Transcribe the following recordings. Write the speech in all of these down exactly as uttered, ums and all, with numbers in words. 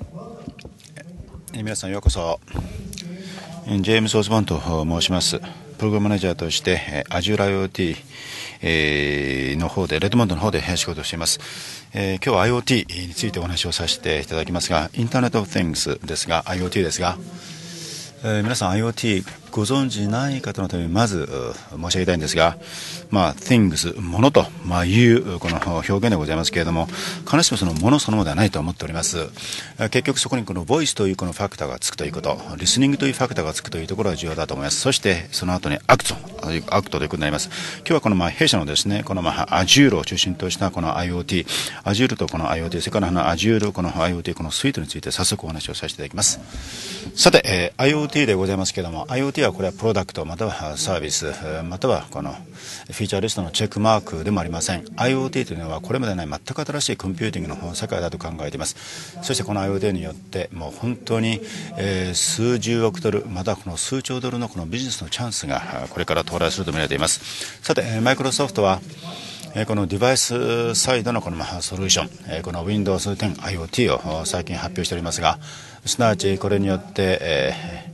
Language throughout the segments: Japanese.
皆さんようこそ。ジェームズ・オズボーンと申します。プログラムマネージャーとして Azure IoT の方でレッドモンドの方で仕事をしています。今日は IoT についてお話をさせていただきますが、インターネット・オブ・ティングスですが IoT ですが、えー、皆さん IoT ご存知ない方のためにまず申し上げたいんですが、まあ、things ものと、まあ、いうこの表現でございますけれども、必ずしもそのものそのものではないと思っております。結局そこにこのボイスというこのファクターがつくということ、リスニングというファクターがつくというところが重要だと思います。そしてその後にアクトアクトということになります。今日はこのまあ弊社のですね、このまあ Azure を中心としたこの IoT、Azure とこの IoT、それからの Azure この IoT このスイートについて早速お話をさせていただきます。さて、えー、IoT でございますけれども、 IoT はこれはプロダクトまたはサービスまたはこのフィーチャーリストのチェックマークでもありません。 IoT というのはこれまでない全く新しいコンピューティングの世界だと考えています。そしてこの IoT によってもう本当に、えー、数十億ドルまたはこの数兆ドルのこのビジネスのチャンスがこれから到来すると見られています。さて、マイクロソフトはこのデバイスサイドのこのソリューション、この ウィンドウズテン IoT を最近発表しておりますが、すなわちこれによって、え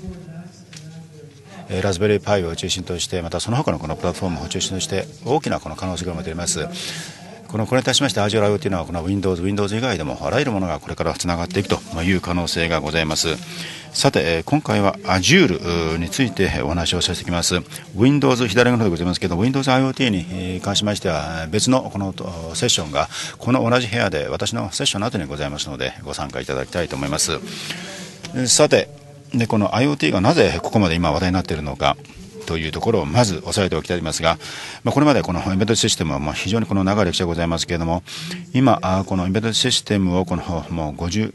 ー、ラズベリーパイを中心としてまたその他のこのプラットフォームを中心として大きなこの可能性が生まれています。このこれに対しまして Azure IoT というのはこの Windows、Windows 以外でもあらゆるものがこれからつながっていくという可能性がございます。さて、今回は Azure についてお話をさせていきます。Windows 左の方でございますけど、Windows IoT に関しましては別のこのセッションがこの同じ部屋で私のセッションの後にございますのでご参加いただきたいと思います。さて、でこの IoT がなぜここまで今話題になっているのかというところをまず押さえておきたいと思いますが、まあ、これまでこのエンベッドシステムはまあ非常にこの長い歴史がございますけれども、今このエンベッドシステムをこのもう50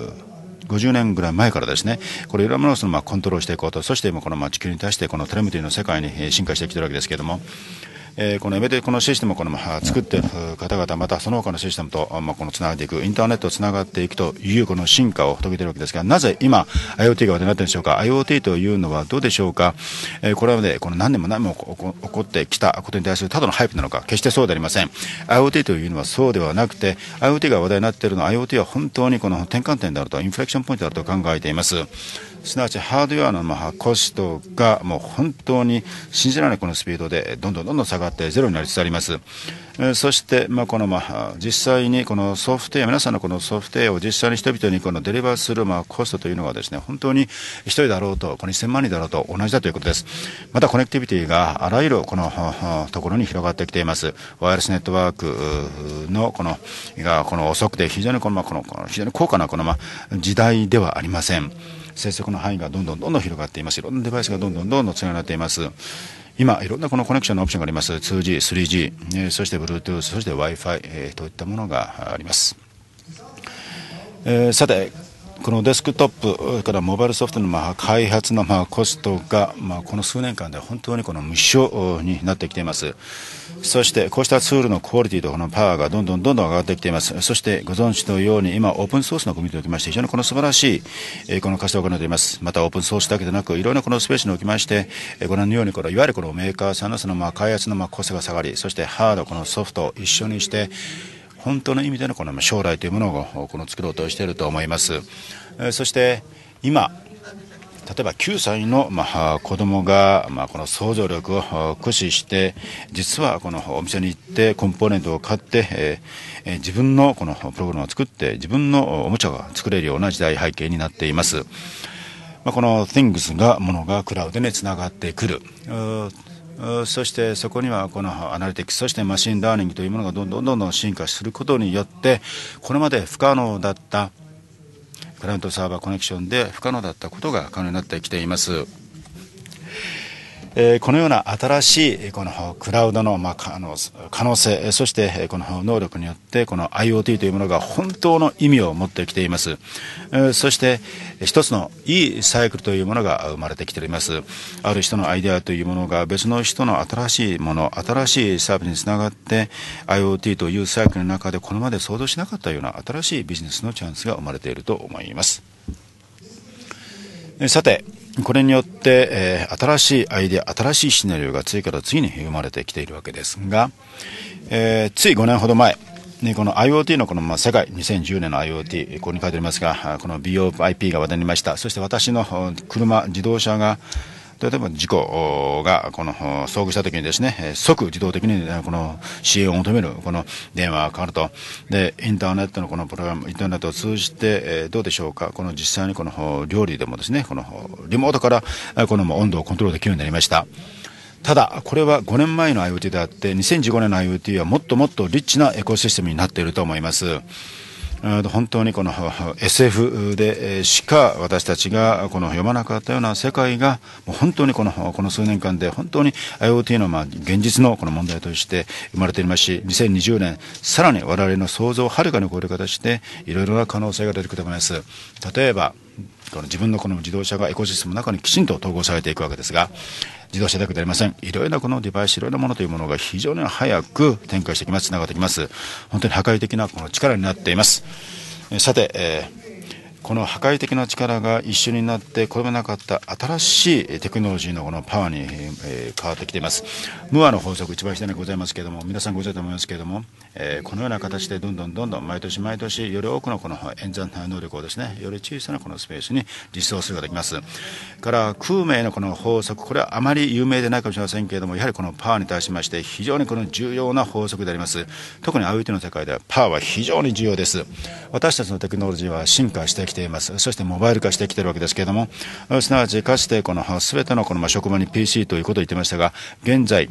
50年ぐらい前からですね、これいろんなものをそのまあコントロールしていこうと、そして今このまあ地球に対してこのテレメトリーの世界に進化してきているわけですけれども、えー、このエメでこのシステムをこのまあ作っている方々、またその他のシステムとまあこのつながっていく、インターネットをつながっていくというこの進化を遂げているわけですが、なぜ今 IoT が話題になっているんでしょうか。 IoT というのはどうでしょうか。えー、これまでこの何年も何年も起こってきたことに対するただのハイプなのか、決してそうでありません。 IoT というのはそうではなくて、 IoT が話題になっているのは IoT は本当にこの転換点であると、インフレクションポイントであると考えています。すなわちハードウェアのまあコストがもう本当に信じられないこのスピードでどんどんどんどん下がってゼロになりつつあります。そしてまあこのまあ実際にこのソフトウェア、皆さんのこのソフトウェアを実際に人々にこのデリバーするまあコストというのはですね、本当に一人だろうとこのせんまんにんだろうと同じだということです。またコネクティビティがあらゆるこのところに広がってきています。ワイヤレスネットワークのこのがこの遅くて非常にこのまあこの非常に高価なこのまあ時代ではありません。接続の範囲がどんどんどんどん広がっています。いろんなデバイスがどんどんどんどんつながっています。今いろんなこのコネクションのオプションがあります。 ツージー、スリージー、えー、そして Bluetooth、 そして Wi-Fi、えー、といったものがあります。えー、さてこのデスクトップからモバイルソフトのまあ開発のまあコストがまあこの数年間で本当にこの無償になってきています。そしてこうしたツールのクオリティとこのパワーがどんどんどんどん上がってきています。そしてご存知のように今オープンソースのコミュニティにおきまして非常にこの素晴らしいこの活動を行っています。またオープンソースだけでなくいろんなこのスペースにおきましてご覧のようにこのいわゆるこのメーカーさんのそのまあ開発のまあコストが下がり、そしてハードこのソフトを一緒にして本当の意味でのこの将来というものをこの作ろうとしていると思います。そして今例えばきゅうさいのまあ子供がまあこの想像力を駆使して実はこのお店に行ってコンポーネントを買って、えー、自分のこのプログラムを作って自分のおもちゃが作れるような時代背景になっています。まあ、この Things がものがクラウドにつながってくる。そしてそこにはこのアナリティクス、そしてマシンラーニングというものがどんどんどんどん進化することによってこれまで不可能だったクライアントサーバーコネクションで不可能だったことが可能になってきています。えー、このような新しいこのクラウドのまあ可能可能性、そしてこの能力によってこの IoT というものが本当の意味を持ってきています。えー、そして一つのいいサイクルというものが生まれてきています。ある人のアイデアというものが別の人の新しいもの、新しいサービスにつながって IoT というサイクルの中でこれまで想像しなかったような新しいビジネスのチャンスが生まれていると思います。さてこれによって、えー、新しいアイデア、新しいシナリオが次から次に生まれてきているわけですが、えー、ついごねんほど前、 ね、この IoT のこのまあ世界にせんじゅうねんの IoT ここに書いてありますが、この ビーオーアイピー が話題になりました。そして私の車自動車が例えば事故がこの遭遇したときにですね、即自動的にこの支援を求めるこの電話がかかると。で、インターネットのこのプログラム、インターネットを通じてどうでしょうか、この実際にこの料理でもですね、このリモートからこの温度をコントロールできるようになりました。ただ、これはごねんまえの IoT であって、にせんじゅうごねんの IoT はもっともっとリッチなエコシステムになっていると思います。本当にこの エスエフ でしか私たちがこの読まなかったような世界がもう本当にこのこの数年間で本当に IoT のまあ現実のこの問題として生まれていますし、にせんにじゅうねんさらに我々の想像をはるかに超える形でいろいろな可能性が出てくると思います。例えばこの自分のこの自動車がエコシステムの中にきちんと統合されていくわけですが、自動車だけではありません。いろいろなこのデバイス、いろいろなものというものが非常に早く展開してきます、つながってきます。本当に破壊的なこの力になっています。さて、えーこの破壊的な力が一緒になってこれまでなかった新しいテクノロジーのこのパワーに、えー、変わってきています。ムーアの法則、一番下にございますけれども、皆さんご存知だと思いますけれども、えー、このような形でどんどんどんどん毎年毎年より多くのこの演算能力をですね、より小さなこのスペースに実装することができます。から空明のこの法則、これはあまり有名でないかもしれませんけれども、やはりこのパワーに対しまして非常にこの重要な法則であります。特に IoT の世界ではパワーは非常に重要です。私たちのテクノロジーは進化してきています。そしてモバイル化してきているわけですけれども、すなわちかつてこの全てのこのまあ職場に ピーシー ということを言っていましたが、現在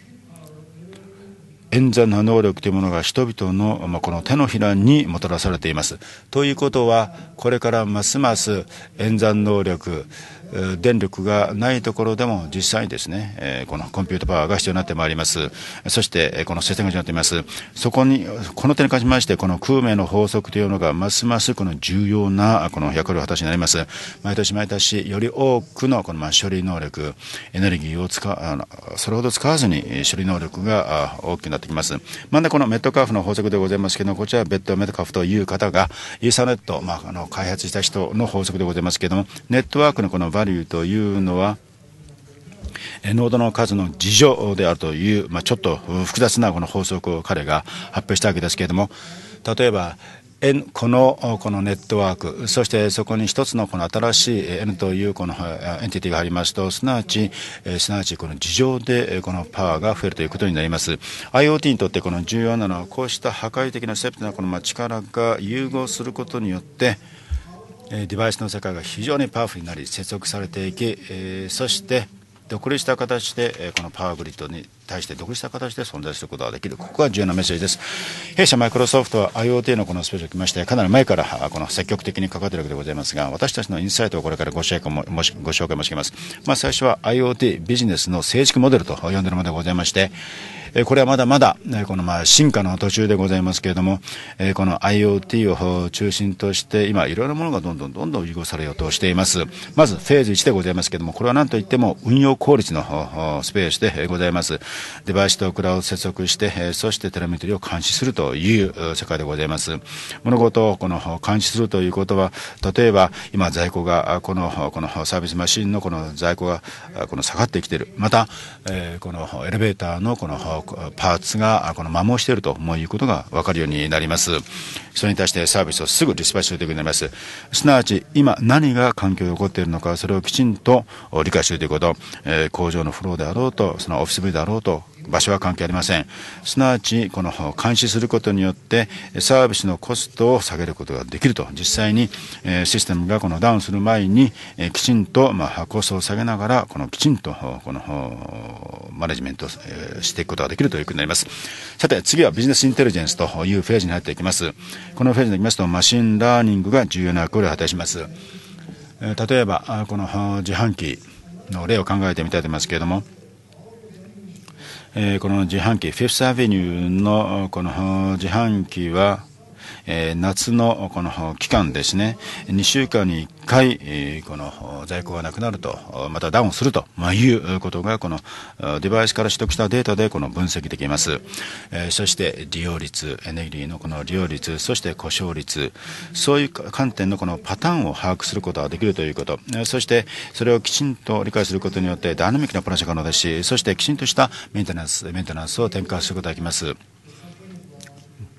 演算の能力というものが人々の、まあ、この手のひらにもたらされています。ということは、これからますます演算能力、電力がないところでも実際にですね、えー、このコンピュータパワーが必要になってまいります。そしてこの接点が必要になっています。そこにこの点に関しましてこの空明の法則というのがますますこの重要なこの役割を果たしになります。毎年毎年より多くのこのまあ処理能力、エネルギーを使うそれほど使わずに処理能力が大きくなってきます。またこのメットカーフの法則でございますけども、こちらはベッドメットカーフという方がイーサネット、まあ、あの開発した人の法則でございますけども、ネットワークのこのバリューというのはノードの数の事情であるという、まあ、ちょっと複雑なこの法則を彼が発表したわけですけれども、例えばN このこのネットワーク、そしてそこに一つのこの新しい N というこのエンティティが入りますと、すなわちすなわちこの事情でこのパワーが増えるということになります。 IoT にとってこの重要なのは、こうした破壊的なセプトなこの力が融合することによってデバイスの世界が非常にパワフルになり接続されていき、そして独立した形でこのパワーグリッドに対して独立した形で存在することができる。ここが重要なメッセージです。弊社マイクロソフトは IoT のこのスペースを来まして、かなり前からこの積極的に関わっているわけでございますが、私たちのインサイトをこれからご紹介もご紹介もします。まあ、最初は IoT ビジネスの成熟モデルと呼んでいるものでございまして、これはまだまだこのまあ進化の途中でございますけれども、この IoT を中心として今いろいろなものがどんどんどんどん融合されようとしています。まずフェーズいちでございますけれども、これは何といっても運用効率のスペースでございます。デバイスとクラウドを接続して、そしてテレメトリを監視するという世界でございます。物事をこの監視するということは、例えば今在庫がこのこのサービスマシンのこの在庫がこの下がってきている、またこのエレベーターのこのパーツがこの摩耗しているということが分かるようになります。それに対してサービスをすぐディスパッチするということになります。すなわち今何が環境で起こっているのか、それをきちんと理解するということ、えー、工場のフローであろうと、そのオフィスビルであろうと、場所は関係ありません。すなわちこの監視することによってサービスのコストを下げることができると。実際にシステムがこのダウンする前にきちんとまあコストを下げながらこのきちんとこのマネジメントしていくことができるということになります。さて次はビジネスインテリジェンスというフェーズに入っていきます。このフェーズになりますとマシンラーニングが重要な役割を果たします。例えばこの自販機の例を考えてみたいと思いますけれども、えー、この自販機フィフスアベニューのこの自販機は、えー、夏のこの期間ですね、にしゅうかんにいっかい、えー、この在庫がなくなると、またダウンするということがこのデバイスから取得したデータでこの分析できます。えー、そして利用率、エネルギーのこの利用率、そして故障率、そういう観点のこのパターンを把握することができるということ、そしてそれをきちんと理解することによってダイナミックなプランが可能ですし、そしてきちんとしたメンテナンスメンテナンスを展開することができます。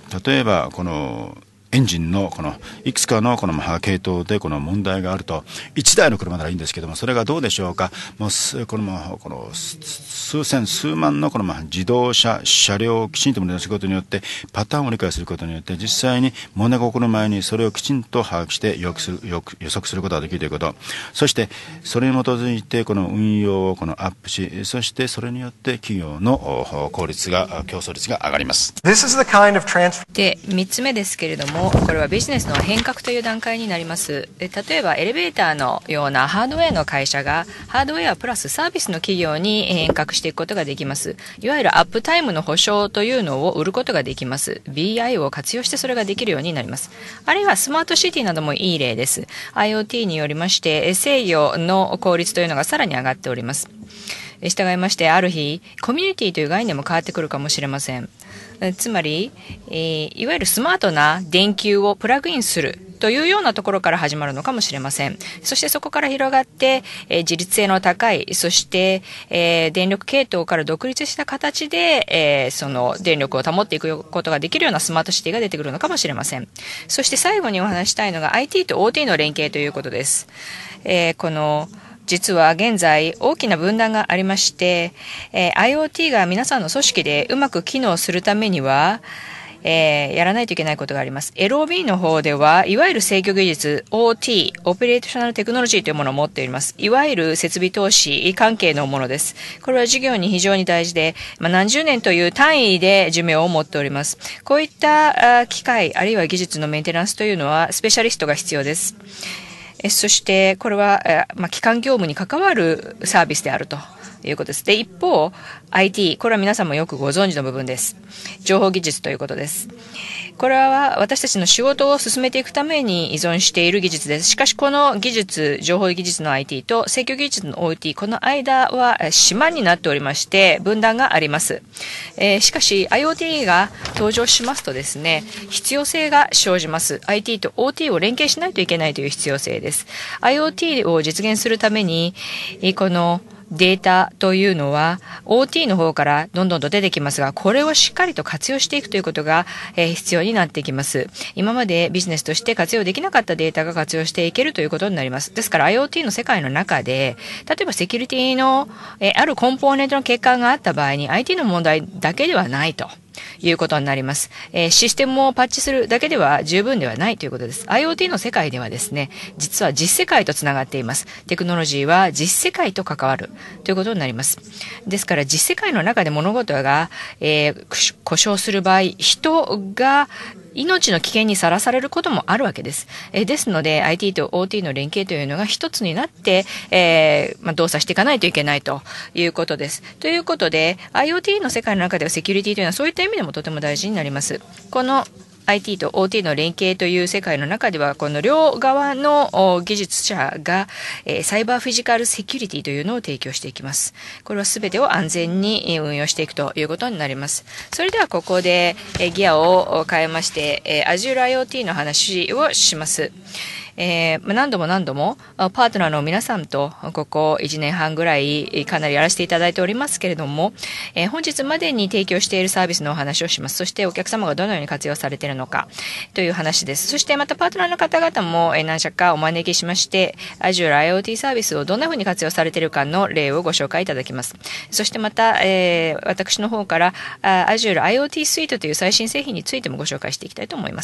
例えばこのエンジンのこのいくつかのこの系統でこの問題があると、いちだいの車ならいいんですけども、それがどうでしょうか、もうこのこの数千数万のこの自動車車両をきちんと分類することによって、パターンを理解することによって、実際に問題が起こる前にそれをきちんと把握して予測する予測することができるということ、そしてそれに基づいてこの運用をこのアップし、そしてそれによって企業の効率が競争率が上がります。 This is the kind of transfer- でみっつめですけれども、これはビジネスの変革という段階になります。例えばエレベーターのようなハードウェアの会社がハードウェアプラスサービスの企業に変革していくことができます。いわゆるアップタイムの保証というのを売ることができます。 ビーアイ を活用してそれができるようになります。あるいはスマートシティなどもいい例です。 IoT によりまして制御の効率というのがさらに上がっております。従いましてある日コミュニティという概念も変わってくるかもしれません。つまり、えー、いわゆるスマートな電球をプラグインするというようなところから始まるのかもしれません。そしてそこから広がって、えー、自立性の高い、そして、えー、電力系統から独立した形で、えー、その電力を保っていくことができるようなスマートシティが出てくるのかもしれません。そして最後にお話したいのが アイティー と オーティー の連携ということです。えー、この実は現在大きな分断がありまして、えー、IoT が皆さんの組織でうまく機能するためには、えー、やらないといけないことがあります。エルオービー の方ではいわゆる制御技術 オーティー オペレーショナルテクノロジーというものを持っております。いわゆる設備投資関係のものです。これは事業に非常に大事で、まあ、何十年という単位で寿命を持っております。こういった機械あるいは技術のメンテナンスというのはスペシャリストが必要です。そしてこれは、まあ、基幹業務に関わるサービスであるということです。で、一方 アイティー、 これは皆さんもよくご存知の部分です。情報技術ということです。これは私たちの仕事を進めていくために依存している技術です。しかしこの技術、情報技術の アイティー と制御技術の オーティー、 この間は島になっておりまして分断があります。えー、しかし IoT が登場しますとですね、必要性が生じます。 アイティー と オーティー を連携しないといけないという必要性です。 IoT を実現するためにこのデータというのは オーティー の方からどんどんと出てきますが、これをしっかりと活用していくということが、えー、必要になってきます。今までビジネスとして活用できなかったデータが活用していけるということになります。ですから IoT の世界の中で、例えばセキュリティの、えー、あるコンポーネントの欠陥があった場合に アイティー の問題だけではないということになります。えー、システムをパッチするだけでは十分ではないということです。IoT の世界ではですね、実は実世界とつながっています。テクノロジーは実世界と関わるということになります。ですから実世界の中で物事が、えー、故障する場合、人が命の危険にさらされることもあるわけです。えー、ですので アイティー と オーティー の連携というのが一つになって、えーまあ、動作していかないといけないということです。ということで IoT の世界の中ではセキュリティというのはそういった意味でもとても大事になります。このアイティー と オーティー の連携という世界の中では、この両側の技術者が、えー、サイバーフィジカルセキュリティというのを提供していきます。これは全てを安全に運用していくということになります。それではここで、えー、ギアを変えまして、えー、Azure IoT の話をします。えー、何度も何度もパートナーの皆さんとここいちねんはんぐらいかなりやらせていただいておりますけれども、えー、本日までに提供しているサービスのお話をします。そしてお客様がどのように活用されているのかという話です。そしてまたパートナーの方々も何社かお招きしまして Azure IoT サービスをどんなふうに活用されているかの例をご紹介いただきます。そしてまた、えー、私の方から Azure IoT スイートという最新製品についてもご紹介していきたいと思います。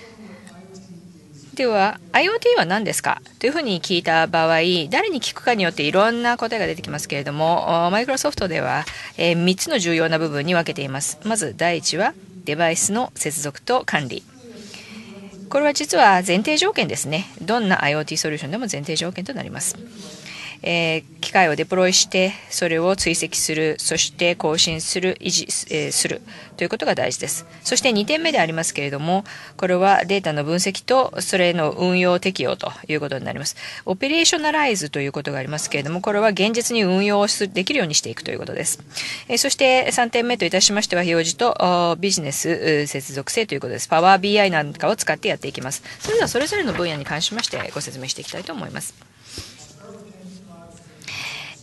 では IoT は何ですかというふうに聞いた場合、誰に聞くかによっていろんな答えが出てきますけれども、マイクロソフトでは、えー、みっつの重要な部分に分けています。まず第一はデバイスの接続と管理。これは実は前提条件ですね。どんな IoT ソリューションでも前提条件となります。えー、機械をデプロイしてそれを追跡する、そして更新する、維持、えー、するということが大事です。そしてにてんめでありますけれども、これはデータの分析とそれの運用適用ということになります。オペレーショナライズということがありますけれども、これは現実に運用できるようにしていくということです。えー、そしてさんてんめといたしましては表示とビジネス接続性ということです。パワー ビーアイ なんかを使ってやっていきます。それではそれぞれの分野に関しましてご説明していきたいと思います。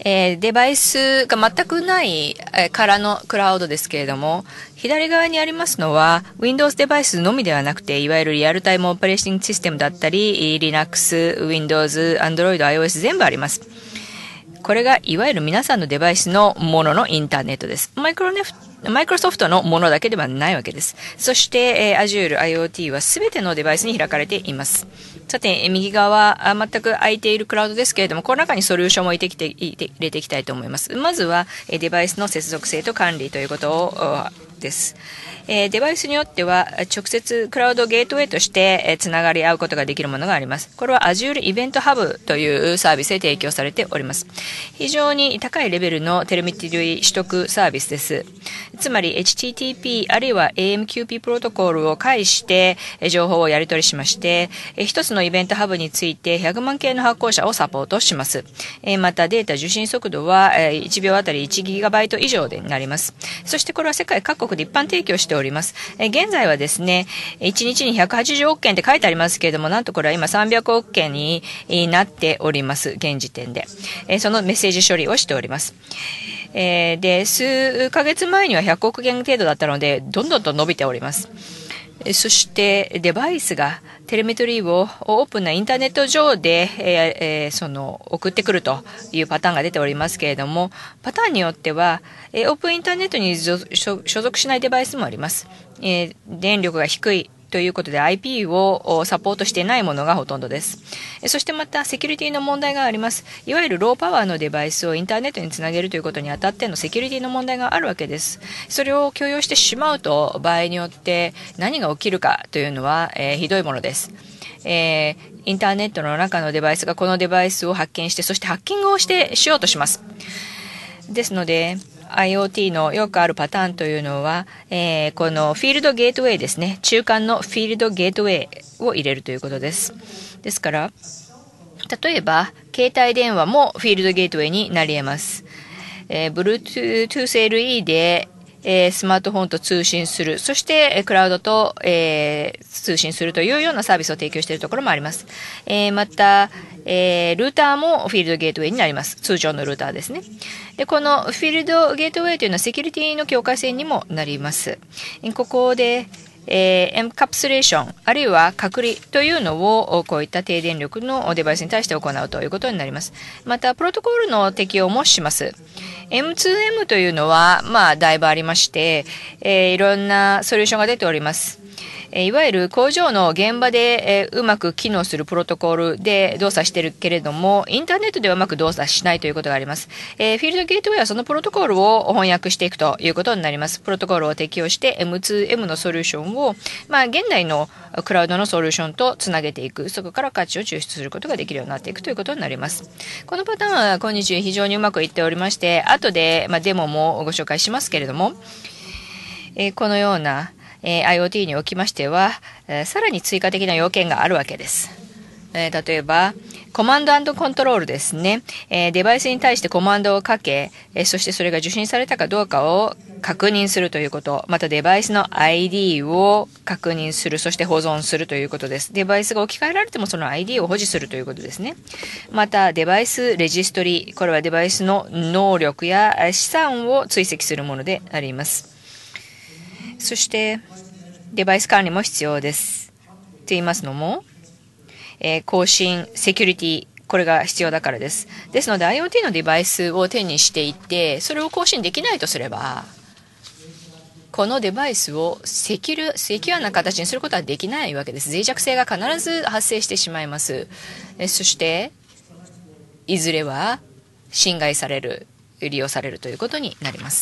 えー、デバイスが全くない、えー、からのクラウドですけれども、左側にありますのは Windows デバイスのみではなくて、いわゆるリアルタイムオペレーションシステムだったり、Linux、Windows、Android、iOS 全部あります。これがいわゆる皆さんのデバイスのもののインターネットです。マイクロネフマイクロソフトのものだけではないわけです。そして、えー、Azure IoT はすべてのデバイスに開かれています。さて、右側、全く空いているクラウドですけれども、この中にソリューションを入れてきて、入れていきたいと思います。まずは、デバイスの接続性と管理ということを、です。えー、デバイスによっては直接クラウドゲートウェイとして、えー、つながり合うことができるものがあります。これは Azure イベントハブというサービスで提供されております。非常に高いレベルのテレメトリ取得サービスです。つまり エイチティーティーピー あるいは エーエムキューピー プロトコルを介して情報をやり取りしまして、一つのイベントハブについてひゃくまんけいの発行者をサポートします。またデータ受信速度はいちびょうあたりいちギガバイト以上でなります。そしてこれは世界各国で一般提供しております。現在はですね、いちにちにひゃくはちじゅうおくけんって書いてありますけれども、なんとこれは今さんびゃくおくけんになっております。現時点で。そのメッセージ処理をしております。で、数ヶ月前にはひゃくおくけん程度だったので、どんどんと伸びております。そしてデバイスがテレメトリーをオープンなインターネット上で、えー、その送ってくるというパターンが出ておりますけれども、パターンによっては、えー、オープンインターネットに所属しないデバイスもあります。えー、電力が低いということで アイピー をサポートしていないものがほとんどです。そしてまたセキュリティの問題があります。いわゆるローパワーのデバイスをインターネットにつなげるということにあたってのセキュリティの問題があるわけです。それを許容してしまうと場合によって何が起きるかというのは、えー、ひどいものです。えー、インターネットの中のデバイスがこのデバイスを発見して、そしてハッキングをしてしようとします。ですのでIoT のよくあるパターンというのは、えー、このフィールドゲートウェイですね。中間のフィールドゲートウェイを入れるということです。ですから、例えば、携帯電話もフィールドゲートウェイになり得ます。えー、Bluetooth エルイー で、えー、スマートフォンと通信する。そして、クラウドと、えー、通信するというようなサービスを提供しているところもあります。えー、また、えー、ルーターもフィールドゲートウェイになります。通常のルーターですね。で、このフィールドゲートウェイというのはセキュリティの境界線にもなります。ここで、えー、エンカプスレーション、あるいは隔離というのをこういった低電力のデバイスに対して行うということになります。また、プロトコルの適用もします。エムツーエム というのは、まあ、だいぶありまして、えー、いろんなソリューションが出ております。いわゆる工場の現場で、えー、うまく機能するプロトコルで動作しているけれども、インターネットではうまく動作しないということがあります。えー、フィールドゲートウェイはそのプロトコルを翻訳していくということになります。プロトコルを適用して エムツーエム のソリューションを、まあ、現代のクラウドのソリューションとつなげていく。そこから価値を抽出することができるようになっていくということになります。このパターンは今日非常にうまくいっておりまして、後で、まあ、デモもご紹介しますけれども、えー、このようなえー、IoT におきましては、えー、さらに追加的な要件があるわけです。えー、例えば、コマンド&コントロールですね。えー、デバイスに対してコマンドをかけ、えー、そしてそれが受信されたかどうかを確認するということ。またデバイスの アイディー を確認する、そして保存するということです。デバイスが置き換えられてもその アイディー を保持するということですね。また、デバイスレジストリ、これはデバイスの能力や資産を追跡するものであります。そして、デバイス管理も必要です。と言いますのも、えー、更新、セキュリティ、これが必要だからです。ですので IoT のデバイスを手にしていて、それを更新できないとすれば、このデバイスをセキュル、セキュアな形にすることはできないわけです。脆弱性が必ず発生してしまいます。えそして、いずれは侵害される、利用されるということになります。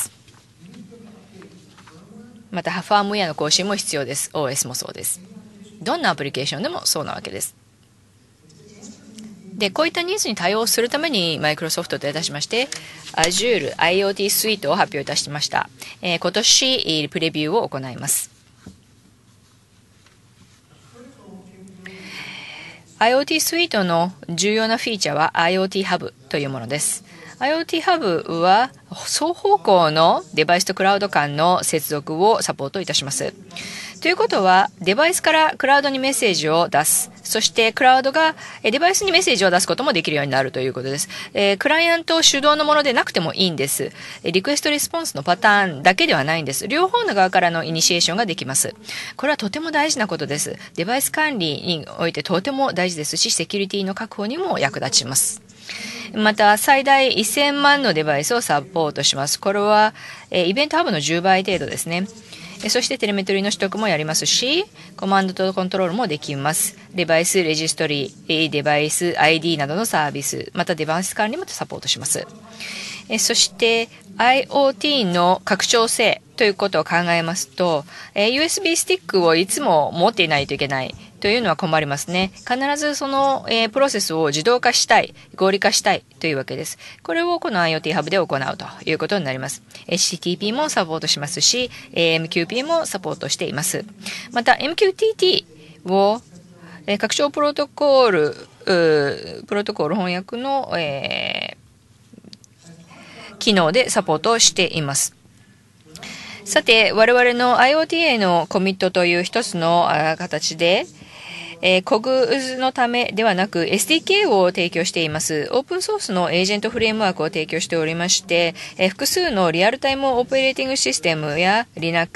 また、ファームウェアの更新も必要です。オーエス もそうです。どんなアプリケーションでもそうなわけです。で、こういったニーズに対応するために、マイクロソフトといたしまして、Azure IoT スイートを発表いたしました。えー、今年、プレビューを行います。IoT スイートの重要なフィーチャーは IoT ハブというものです。IoT ハブは双方向のデバイスとクラウド間の接続をサポートいたします。 ということは、デバイスからクラウドにメッセージを出す。そしてクラウドがデバイスにメッセージを出すこともできるようになるということです。えー、クライアント主導のものでなくてもいいんです。リクエストレスポンスのパターンだけではないんです。両方の側からのイニシエーションができます。これはとても大事なことです。デバイス管理においてとても大事ですし、セキュリティの確保にも役立ちます。また、最大せんまんのデバイスをサポートします。これは、えー、イベントハブのじゅうばい程度ですね。そしてテレメトリの取得もやりますし、コマンドとコントロールもできます。デバイスレジストリー、デバイス アイディー などのサービス、またデバイス管理もサポートします。そして IoT の拡張性ということを考えますと、ユーエスビー スティックをいつも持っていないといけないというのは困りますね。必ずその、えー、プロセスを自動化したい、合理化したいというわけです。これをこの IoT ハブで行うということになります。エイチティーティーピー もサポートしますし、エムキューピー もサポートしています。また エムキューティーティー を、えー、拡張プロトコール、プロトコール翻訳の、えー、機能でサポートをしています。さて、我々の IoT へのコミットという一つの形で、えー、コグのためではなく エスディーケー を提供しています。オープンソースのエージェントフレームワークを提供しておりまして、えー、複数のリアルタイムオペレーティングシステムや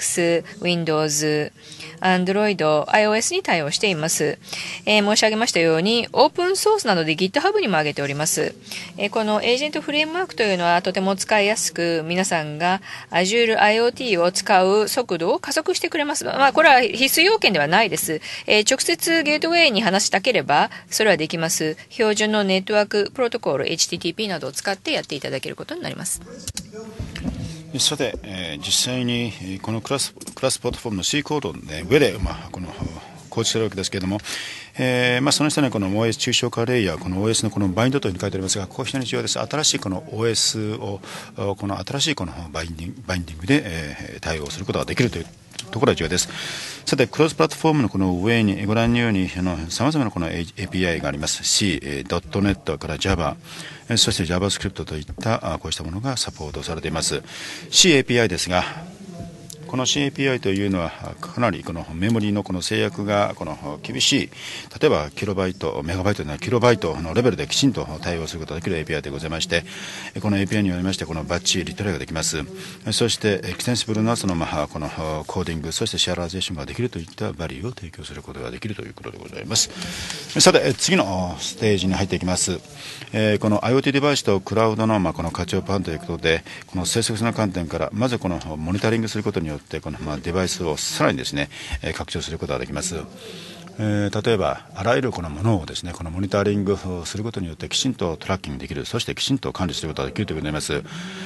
Linux、Windows、Android、iOS に対応しています。えー、申し上げましたように、オープンソースなどで GitHub にも上げております。えー、このエージェントフレームワークというのはとても使いやすく、皆さんが Azure IoT を使う速度を加速してくれます。まあ、これは必須要件ではないです。えー、直接ゲートウェイに話したければ、それはできます。標準のネットワークプロトコール、エイチティーティーピー などを使ってやっていただけることになります。 さて、えー、実際にこのクラス、クラスプラットフォームの C コードの、ね、上で、まあ、この構築するわけですけれども、えーまあ、その下にこの オーエス 抽象化レイヤー、この オーエス のこのバインドというふうに書いてありますが、ここ非常に重要です。新しいこの オーエス を、この新しいこのバインディング、バインディングで、えー、対応することができるというところが重要です。さて、クロスプラットフォームのこの上にご覧のようにさまざまなこの エーピーアイ があります。C、ドットネット から Java、そして JavaScript といったこうしたものがサポートされています。C エーピーアイ ですが、この シーエーピーアイ というのはかなりこのメモリーのこの制約がこの厳しい、例えばキロバイト、メガバイトのキロバイトのレベルできちんと対応することができる エーピーアイ でございまして、この エーピーアイ によりましてこのバッチリトライができます。そしてエクステンシブルなそのまあこのコーディング、そしてシェアライゼーションができるといったバリューを提供することができるということでございます。さて、次のステージに入っていきます。えー、この IoT デバイスとクラウドのまあこの活用パンということで、この生息の観点からまずこのモニタリングすることによってこのまあデバイスをさらにですね、えー、拡張することができます。えー、例えばあらゆるこのものをですね、このモニタリングをすることによってきちんとトラッキングできる、そしてきちんと管理することができるということになります。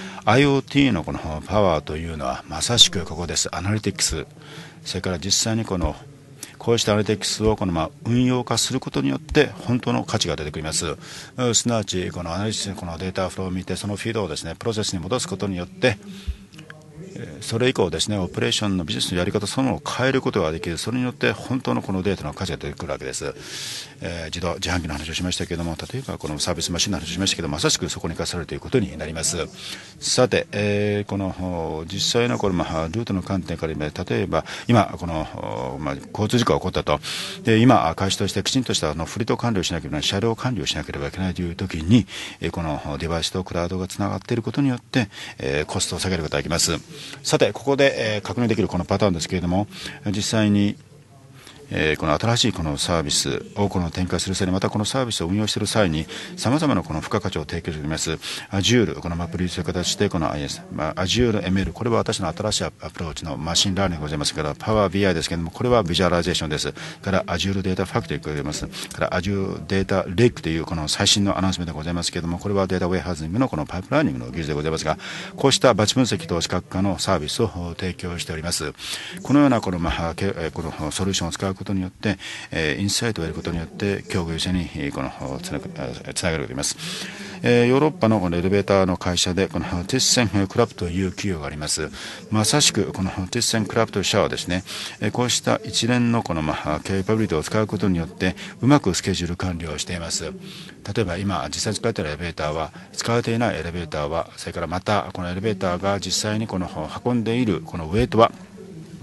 IoT のこのパワーというのはまさしくここです。アナリティクス、それから実際にこのこうしたアナリティクスをこのまあ運用化することによって本当の価値が出てくります。すなわちこのアナリティクスのこのデータフローを見て、そのフィードをですねプロセスに戻すことによって、それ以降ですねオペレーションのビジネスのやり方そのものを変えることができる。それによって本当のこのデータの価値が出てくるわけです。えー、自動自販機の話をしましたけれども、例えばこのサービスマシンの話をしましたけれども、まさしくそこに生かされるということになります。さて、えー、この実際のこの、まあ、ルートの観点から言えば、例えば今この、まあ、交通事故が起こったと、で今会社としてきちんとしたあのフリート管理をしなければいけない、車両管理をしなければいけないという時に、えー、このデバイスとクラウドがつながっていることによって、えー、コストを下げることができます。さて、ここで、えー、確認できるこのパターンですけれども、実際にえー、この新しいこのサービスをこの展開する際に、またこのサービスを運用している際にさまざまなこの付加価値を提供しています。 Azure、 このマップリースという形でこの アイエス、まあ、Azure エムエル、 これは私の新しいアプローチのマシンラーニングでございますから、 Power ビーアイ ですけれども、これはビジュアライゼーションです。から Azure データファクトリーがございます。から Azure データレイクというこの最新のアナウンスメントがございますけれども、これはデータウェイハウジングのこのパイプラーニングの技術でございますが、こうしたバッチ分析と視覚化のサービスを提供しております。このようなこの、まあ、このソリューションを使うことによってえー、インサイトをやることによって競合者にこのつながつながることができます。えー、ヨーロッパのこのエレベーターの会社でこのティッセンクラブという企業があります。まさしくこのティッセンクラブという社はですね、えー、こうした一連のこのまあケーパビリティを使うことによってうまくスケジュール管理をしています。例えば今実際に使われているエレベーターは、使われていないエレベーターは、それからまたこのエレベーターが実際にこの運んでいるこのウェイトは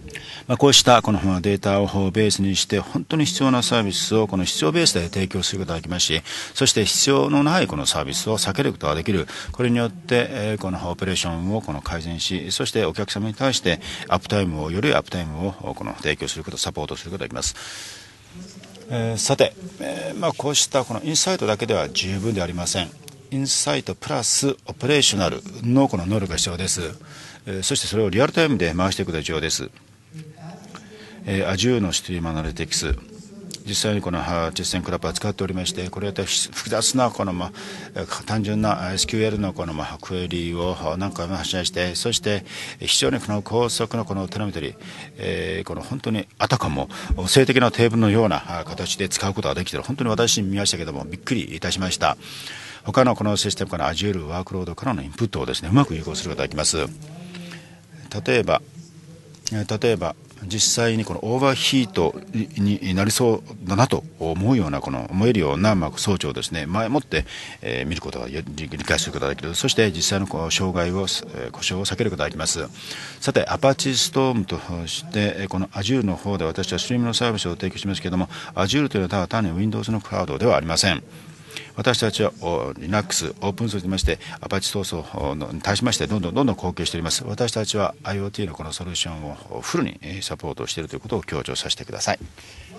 まあ、こうしたこのデータをベースにして本当に必要なサービスをこの必要ベースで提供することができますし、そして必要のないこのサービスを避けることができる。これによってこのオペレーションをこの改善し、そしてお客様に対してアップタイムをよりアップタイムをこの提供すること、サポートすることができます。えー、さて、えーまあ、こうしたこのインサイトだけでは十分ではありません。インサイトプラスオペレーショナルのこの能力が必要です。えー、そしてそれをリアルタイムで回していくことが重要です。えー、Azure のストリームアナリティクス、実際にこの実践クラップは使っておりまして、これは複雑なこの、まあ、単純な エスキューエル のこの、まあ、クエリを何回も発射して、そして非常にこの高速のこのテレメトリー、えー、この本当にあたかも静的なテーブルのような形で使うことができている。本当に私見ましたけどもびっくりいたしました。他のこのシステムから Azure ワークロードからのインプットをですね、うまく有効することができます。例えば例えば実際にこのオーバーヒートになりそうだなと思うようなこの思えるようなまあ装置をですね、前もって、えー、見ることが理解することができる。そして実際のこう障害を故障を避けることができます。さて Apache Storm としてこの Azure の方で私はストリームのサービスを提供しますけれども、 Azure というのは単に Windows のクラウドではありません。私たちは Linux、オープンソースといいまして、アパッチ闘争に対しましてどんどんどんどん貢献しております。私たちは IoT のこのソリューションをフルにサポートしているということを強調させてください。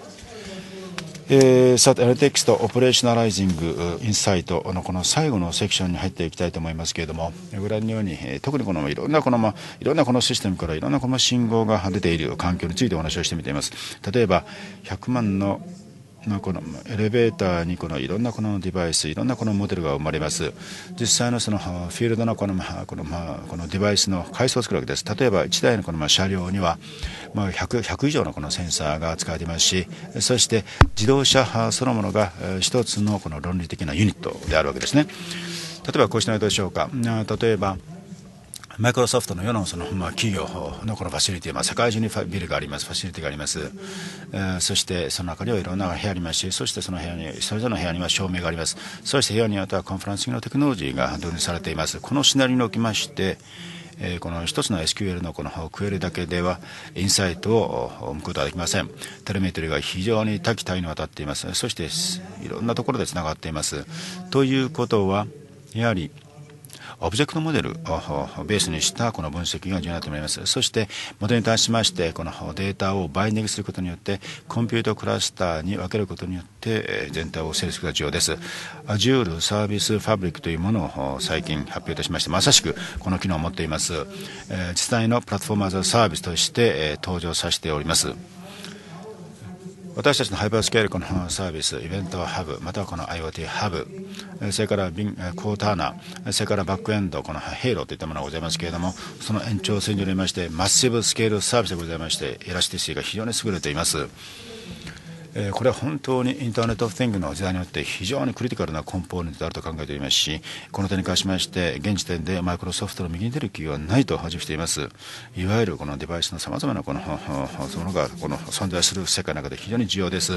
えー、さて、アナリティクスとオペレーショナライジングインサイトのこの最後のセクションに入っていきたいと思いますけれども、ご覧のように特にこのいろんなこの、まあ、いろんなこのシステムからいろんなこの信号が出ている環境についてお話をしてみています。例えばひゃくまんのこのエレベーターにこのいろんなこのデバイス、いろんなこのモデルが生まれます。実際のそのフィールドのこのこのこのデバイスの階層を作るわけです。例えばいちだいのこの車両にはまあ 100, ひゃく以上のこのセンサーが使われていますし、そして自動車そのものが一つのこの論理的なユニットであるわけですね。例えばこうしたのはどうでしょうか。例えばマイクロソフトのようなその、まあ、企業のこのファシリティ、まあ、世界中にビルがあります、ファシリティがあります、えー、そしてその中にはいろんな部屋ありますし、そしてその部屋にそれぞれの部屋には照明があります。そして部屋によってはコンファレンシングのテクノロジーが導入されています。このシナリオにおきまして、えー、この一つの エスキューエル のこのクエリだけではインサイトを生むことはできません。テレメトリが非常に多岐多異にわたっています。そしていろんなところでつながっています。ということはやはりオブジェクトモデルをベースにしたこの分析が重要だと思います。そしてモデルに対しましてこのデータをバインディングすることによってコンピュータクラスターに分けることによって全体を整理することが重要です。 Azure サービスファブリックというものを最近発表いたしまして、まさしくこの機能を持っています。実際のプラットフォームアザーサービスとして登場させております。私たちのハイパースケールこのサービス、イベントハブ、またはこの IoT ハブ、それからビンコーターナ、それからバックエンド、このヘイローといったものがございますけれども、その延長線上におりまして、マッシブスケールサービスでございまして、エラシティシーが非常に優れています。えー、これは本当にインターネット・オブ・ティングの時代によって非常にクリティカルなコンポーネントであると考えておりますし、この点に関しまして現時点でマイクロソフトの右に出る企業はないと自負しています。いわゆるこのデバイスのさまざまなこのものがこの存在する世界の中で非常に重要です。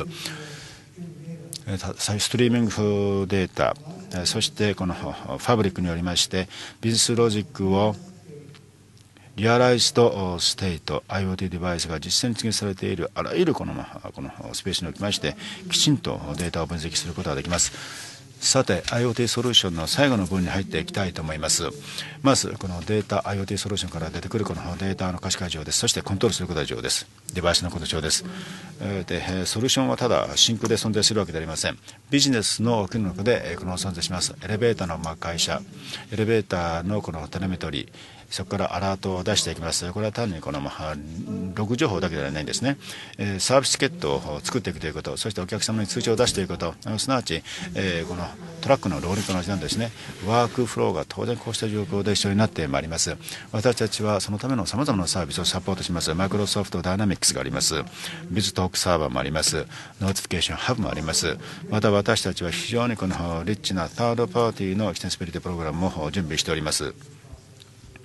ストリーミングデータ、そしてこのファブリックによりましてビジネスロジックをリアライズドステート IoT デバイスが実践にされているあらゆるこの、このスペースにおきましてきちんとデータを分析することができます。さて IoT ソリューションの最後の部分に入っていきたいと思います。まずこのデータ IoT ソリューションから出てくるこのデータの可視化上です。そしてコントロールすることが重要です。デバイスのこと上です。でソリューションはただ真空で存在するわけではありません。ビジネスの機能の中でこの存在します。エレベーターのまあ会社、エレベーターのこのテレメトリー、そこからアラートを出していきます。これは単にこの、まあ、ログ情報だけではないんですね。えー、サービスチケットを作っていくということ、そしてお客様に通知を出していくこと、すなわち、えー、このトラックのローリングと同じなんですね。ワークフローが当然こうした状況で一緒になってまいります。私たちはそのためのさまざまなサービスをサポートします。マイクロソフトダイナミックスがあります。ビズトークサーバーもあります。ノーティフィケーションハブもあります。また私たちは非常にこのリッチなサードパーティーのエクステンシビリティプログラムも準備しております。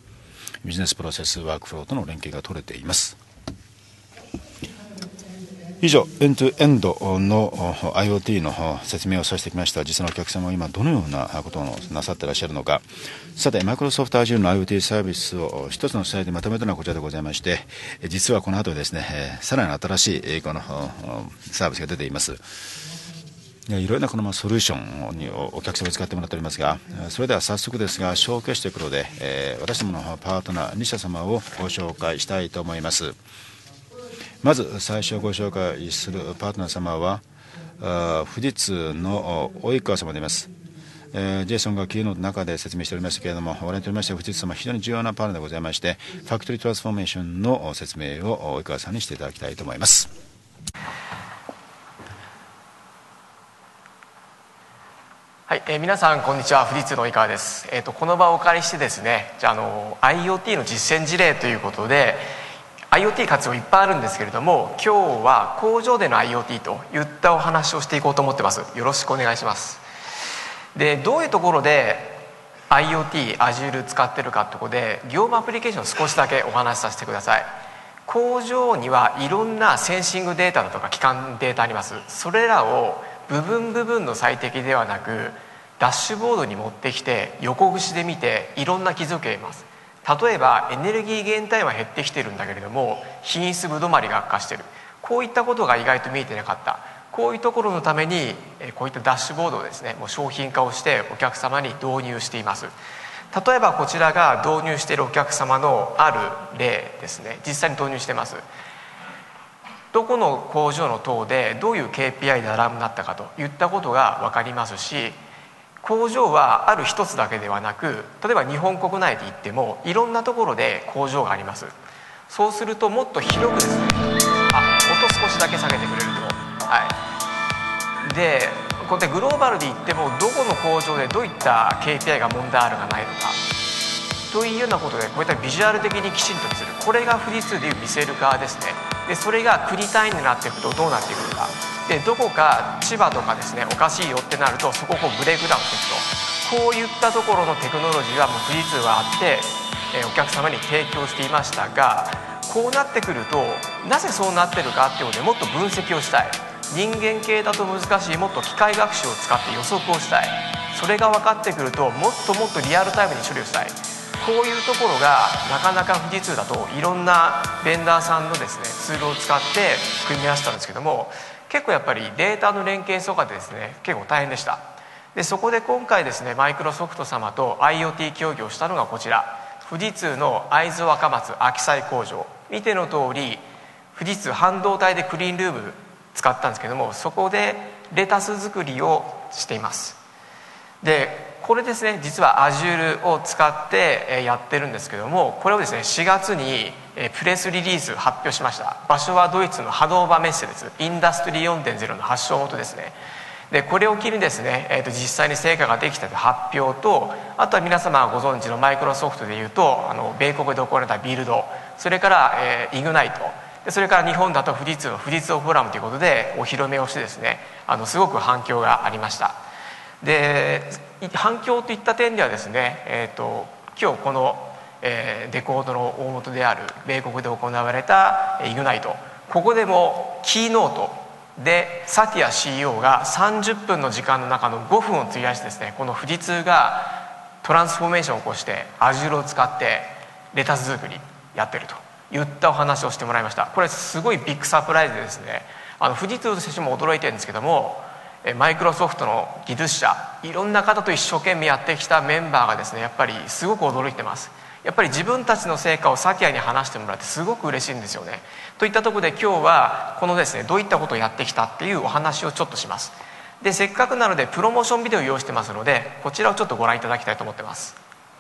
ビジネスプロセスワークフローとの連携が取れています。 以上、エンドエンドの IoT の説明をさせてきました。実際のお客様は今どのようなことをなさっていらっしゃるのか。さて、マイクロソフト Azure の IoT サービスを一つのスライドでまとめたのはこちらでございまして、実はこの後ですね、さらに新しいこのサービスが出ています。いろいろなこのソリューションにお客様に使ってもらっておりますが、それでは早速ですが、ショーケースということで、私どものパートナーに社様をご紹介したいと思います。まず最初ご紹介するパートナー様は富士通の及川様であります。えー、ジェイソンが昨日の中で説明しておりましたけれども、我々にとりまして富士通様は非常に重要なパートナーでございまして、ファクトリートランスフォーメーションの説明を及川さんにしていただきたいと思います。 はい、えー、皆さんこんにちは。富士通の及川です。えーと、この場をお借りしてですね、じゃあ、あの IoT の実践事例ということで IoT 活用いっぱいあるんですけれども、今日は工場での IoT といったお話をしていこうと思ってます。よろしくお願いします。で、どういうところで IoT、Azure 使ってるかってことで、業務アプリケーションを少しだけお話しさせてください。工場にはいろんなセンシングデータだとか基幹データあります。それらを部分部分の最適ではなく、ダッシュボードに持ってきて横串で見ていろんな気づきを得ます。例えばエネルギー減退は減ってきてるんだけれども、品質ぶ止まりが悪化している、こういったことが意外と見えてなかった。こういうところのためにこういったダッシュボードをですね、もう商品化をしてお客様に導入しています。例えばこちらが導入しているお客様のある例ですね。実際に導入してます。どこの工場の等でどういう ケーピーアイ でアラームになったかといったことが分かりますし、工場はある一つだけではなく、例えば日本国内で言ってもいろんなところで工場があります。そうするともっと広くですね、あ、音少しだけ下げてくれると、はい、でこうやってグローバルで言ってもどこの工場でどういった ケーピーアイ が問題あるかないのかというようなことで、こういったビジュアル的にきちんと見せる、これが富士通でいう見せる側ですね。でそれが国単位になっていくとどうなっていくのか、でどこか千葉とかですねおかしいよってなると、そこをこうブレイクダウンしていくと、こういったところのテクノロジーはもう富士通はあって、えー、お客様に提供していましたが、こうなってくるとなぜそうなってるかっていうことでもっと分析をしたい。人間系だと難しい、もっと機械学習を使って予測をしたい。それが分かってくるともっともっとリアルタイムに処理をしたい。こういうところがなかなか富士通だといろんなベンダーさんのですねツールを使って組み合わせたんですけども、結構やっぱりデータの連携とかでですね結構大変でした。でそこで今回ですねマイクロソフト様と IoT 協議をしたのがこちら、富士通の会津若松秋西工場。見ての通り富士通半導体でクリーンルーム使ったんですけども、そこでレタス作りをしています。でこれですね、実は Azure を使ってやってるんですけども、これをですねしがつにプレスリリース発表しました。場所はドイツのハノーバメッセです。インダストリー よんてんゼロ の発祥元ですね。でこれを機にですね、えー、と実際に成果ができたという発表と、あとは皆様がご存知のマイクロソフトでいうとあの米国で行われたビルド、それから、えー、イグナイト、でそれから日本だと富士通の富士通フォーラムということでお披露目をしてですね、あのすごく反響がありました。で反響といった点ではですね、えー、と今日この、えー、レコードの大元である米国で行われたイグナイト、ここでもキーノートでサティア シーイーオー がさんじゅっぷんの時間の中のごふんを費やしてですね、この富士通がトランスフォーメーションを起こして Azure を使ってレタス作りやってるといったお話をしてもらいました。これすごいビッグサプライズでですね、あの富士通としても驚いてるんですけども、マイクロソフトの技術者いろんな方と一生懸命やってきたメンバーがですねやっぱりすごく驚いてます。やっぱり自分たちの成果をサティアに話してもらってすごく嬉しいんですよね。といったところで今日はこのですねどういったことをやってきたっていうお話をちょっとします。でせっかくなのでプロモーションビデオを用意してますので、こちらをちょっとご覧いただきたいと思ってます。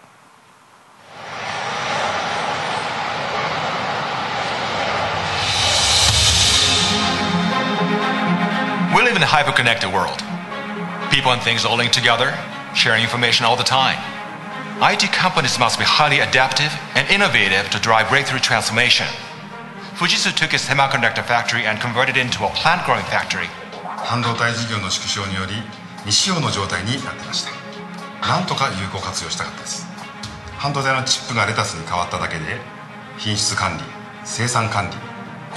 We live in a hyper-connected world. People and things are linked together, sharing information all the time. I T companies must be highly adaptive and innovative to drive breakthrough transformation. Fujitsu took its semiconductor factory and converted it into a plant-growing factory. 半導体事業の縮小により未使用の状態になっていました。なんとか有効活用したかったです。半導体のチップがレタスに変わっただけで品質管理、生産管理、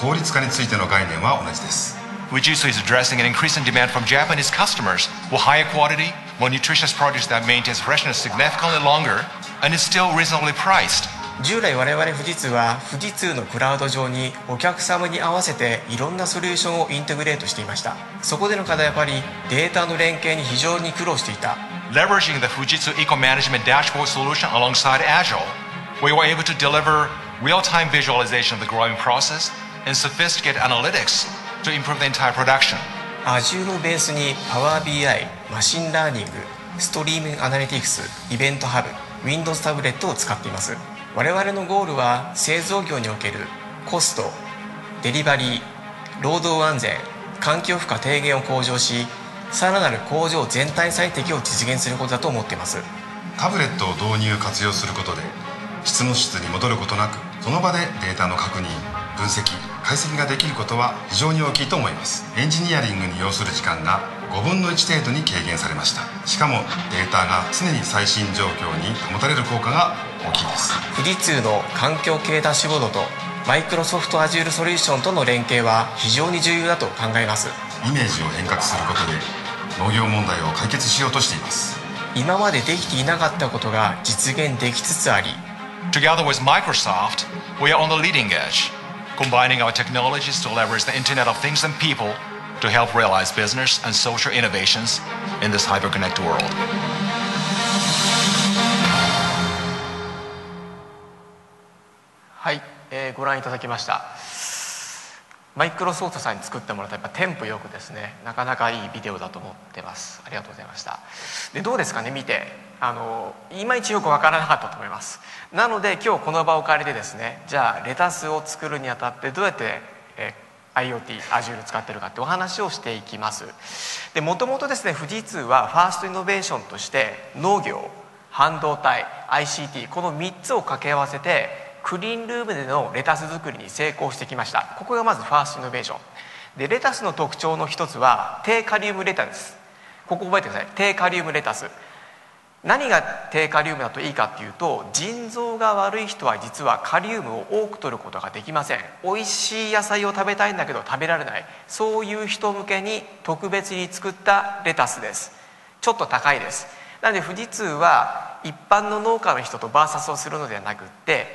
効率化についての概念は同じです。 Fujitsu is addressing an increasing demand from Japanese customers for higher quality, more nutritious produce that maintains freshness significantly longer and is still reasonably priced. 従来我々富士通は富士通のクラウド上にお客様に合わせていろんなソリューションをインテグレートしていました。そこでの課題はやっぱりデータの連携に非常に苦労していた。 Leveraging the Fujitsu Eco-Management Dashboard solution alongside Agile, we were able to deliver real-time visualization of the growing process and sophisticated analytics to improve the entire production. Azure をベースに Power ビーアイ、マシンラーニング、ストリーミングアナリティクス、イベントハブ、Windows タブレットを使っています。我々のゴールは製造業におけるコスト、デリバリー、労働安全、環境負荷低減を向上し、さらなる工場全体最適を実現することだと思っています。 タブレットを導入活用することで質の質に戻ることなく、その場でデータの確認、分析、解析ができることは非常に大きいと思います。エンジニアリングに要する時間がごぶんのいち程度に軽減されました。しかもデータが常に最新状況に保たれる効果が大きいです。 富士通の環境系ダッシュボードとマイクロソフト Azure ソリューションとの連携は非常に重要だと考えます。 イメージを変革することで農業問題を解決しようとしています。 今までできていなかったことが実現できつつあり、 Together with Microsoft, we are on the leading edge, combining our technologies to leverage the Internet of Things and people to help realize business and social innovations in this hyper-connected world. はい、えー、ご覧いただきました。マイクロソフトさんに作ってもらったやっぱテンポよくですね、なかなかいいビデオだと思ってます。ありがとうございました。でどうですかね、見てあのいまいちよくわからなかったと思います。なので今日この場を借りてですね、じゃあレタスを作るにあたってどうやって、えー、IoT、Azure 使ってるかってお話をしていきます。でもともとですね、富士通はファーストイノベーションとして農業、半導体、アイシーティー このみっつを掛け合わせてクリーンルームでのレタス作りに成功してきました。ここがまずファーストイノベーションで、レタスの特徴の一つは低カリウムレタスです。ここ覚えてください。低カリウムレタス、何が低カリウムだといいかっていうと、腎臓が悪い人は実はカリウムを多く取ることができません。美味しい野菜を食べたいんだけど食べられない、そういう人向けに特別に作ったレタスです。ちょっと高いです。なので富士通は一般の農家の人とバーサスをするのではなくって、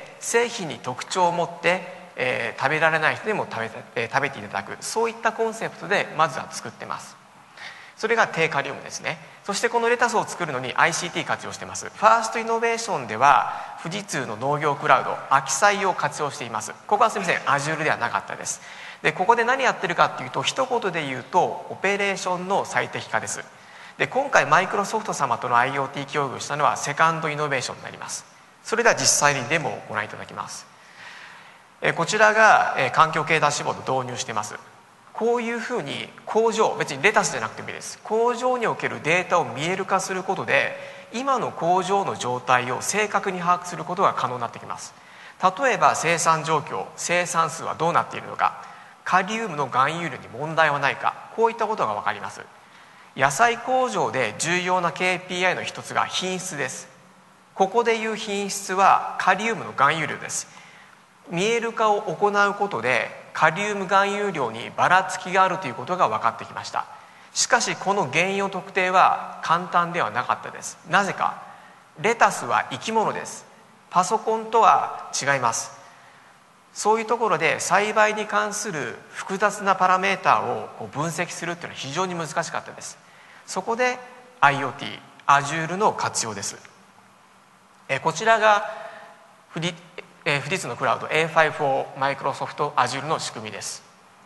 製品に特徴を持って、えー、食べられない人でも食べ、えー、食べていただく、そういったコンセプトでまずは作ってます。それが低カリウムですね。そしてこのレタスを作るのに アイシーティー 活用してます。ファーストイノベーションでは富士通の農業クラウドアキサイを活用しています。ここはすみません Azure ではなかったです。でここで何やってるかっていうと、一言で言うとオペレーションの最適化です。で今回マイクロソフト様との IoT 協議をしたのはセカンドイノベーションになります。それでは実際にデモをご覧いただきます。えこちらが、え環境系ダッシュボード導入しています。こういうふうに工場、別にレタスじゃなくてもいいです、工場におけるデータを見える化することで今の工場の状態を正確に把握することが可能になってきます。例えば生産状況、生産数はどうなっているのか、カリウムの含有量に問題はないか、こういったことが分かります。野菜工場で重要な ケーピーアイ の一つが品質です。ここでいう品質はカリウムの含有量です。見える化を行うことでカリウム含有量にばらつきがあるということが分かってきました。しかしこの原因を特定は簡単ではなかったです。なぜか、レタスは生き物です。パソコンとは違います。そういうところで栽培に関する複雑なパラメータを分析するというのは非常に難しかったです。そこで IoT、Azure の活用です。えこちらが富士、え富士通のクラウド エーファイブ for Microsoft Azure の仕組みです。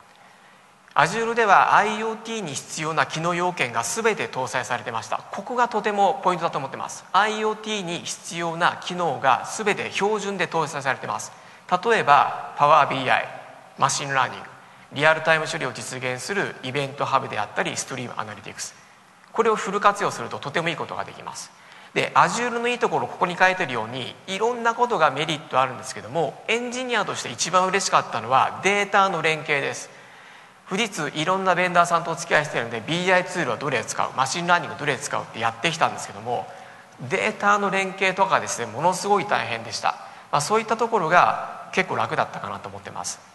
Azure では IoT に必要な機能要件が全て搭載されてました。ここがとてもポイントだと思ってます。 IoT に必要な機能が全て標準で搭載されてます。例えば Power ビーアイ、マシンラーニング、リアルタイム処理を実現するイベントハブであったりストリームアナリティクス、これをフル活用するととてもいいことができます。で Azure のいいところをここに書いてるようにいろんなことがメリットあるんですけども、エンジニアとして一番嬉しかったのはデータの連携です。富士通いろんなベンダーさんとお付き合いしているので ビーアイ ツールはどれ使う、マシンラーニングどれ使うってやってきたんですけども、データの連携とかですね、ものすごい大変でした。まあ、そういったところが結構楽だったかなと思ってます。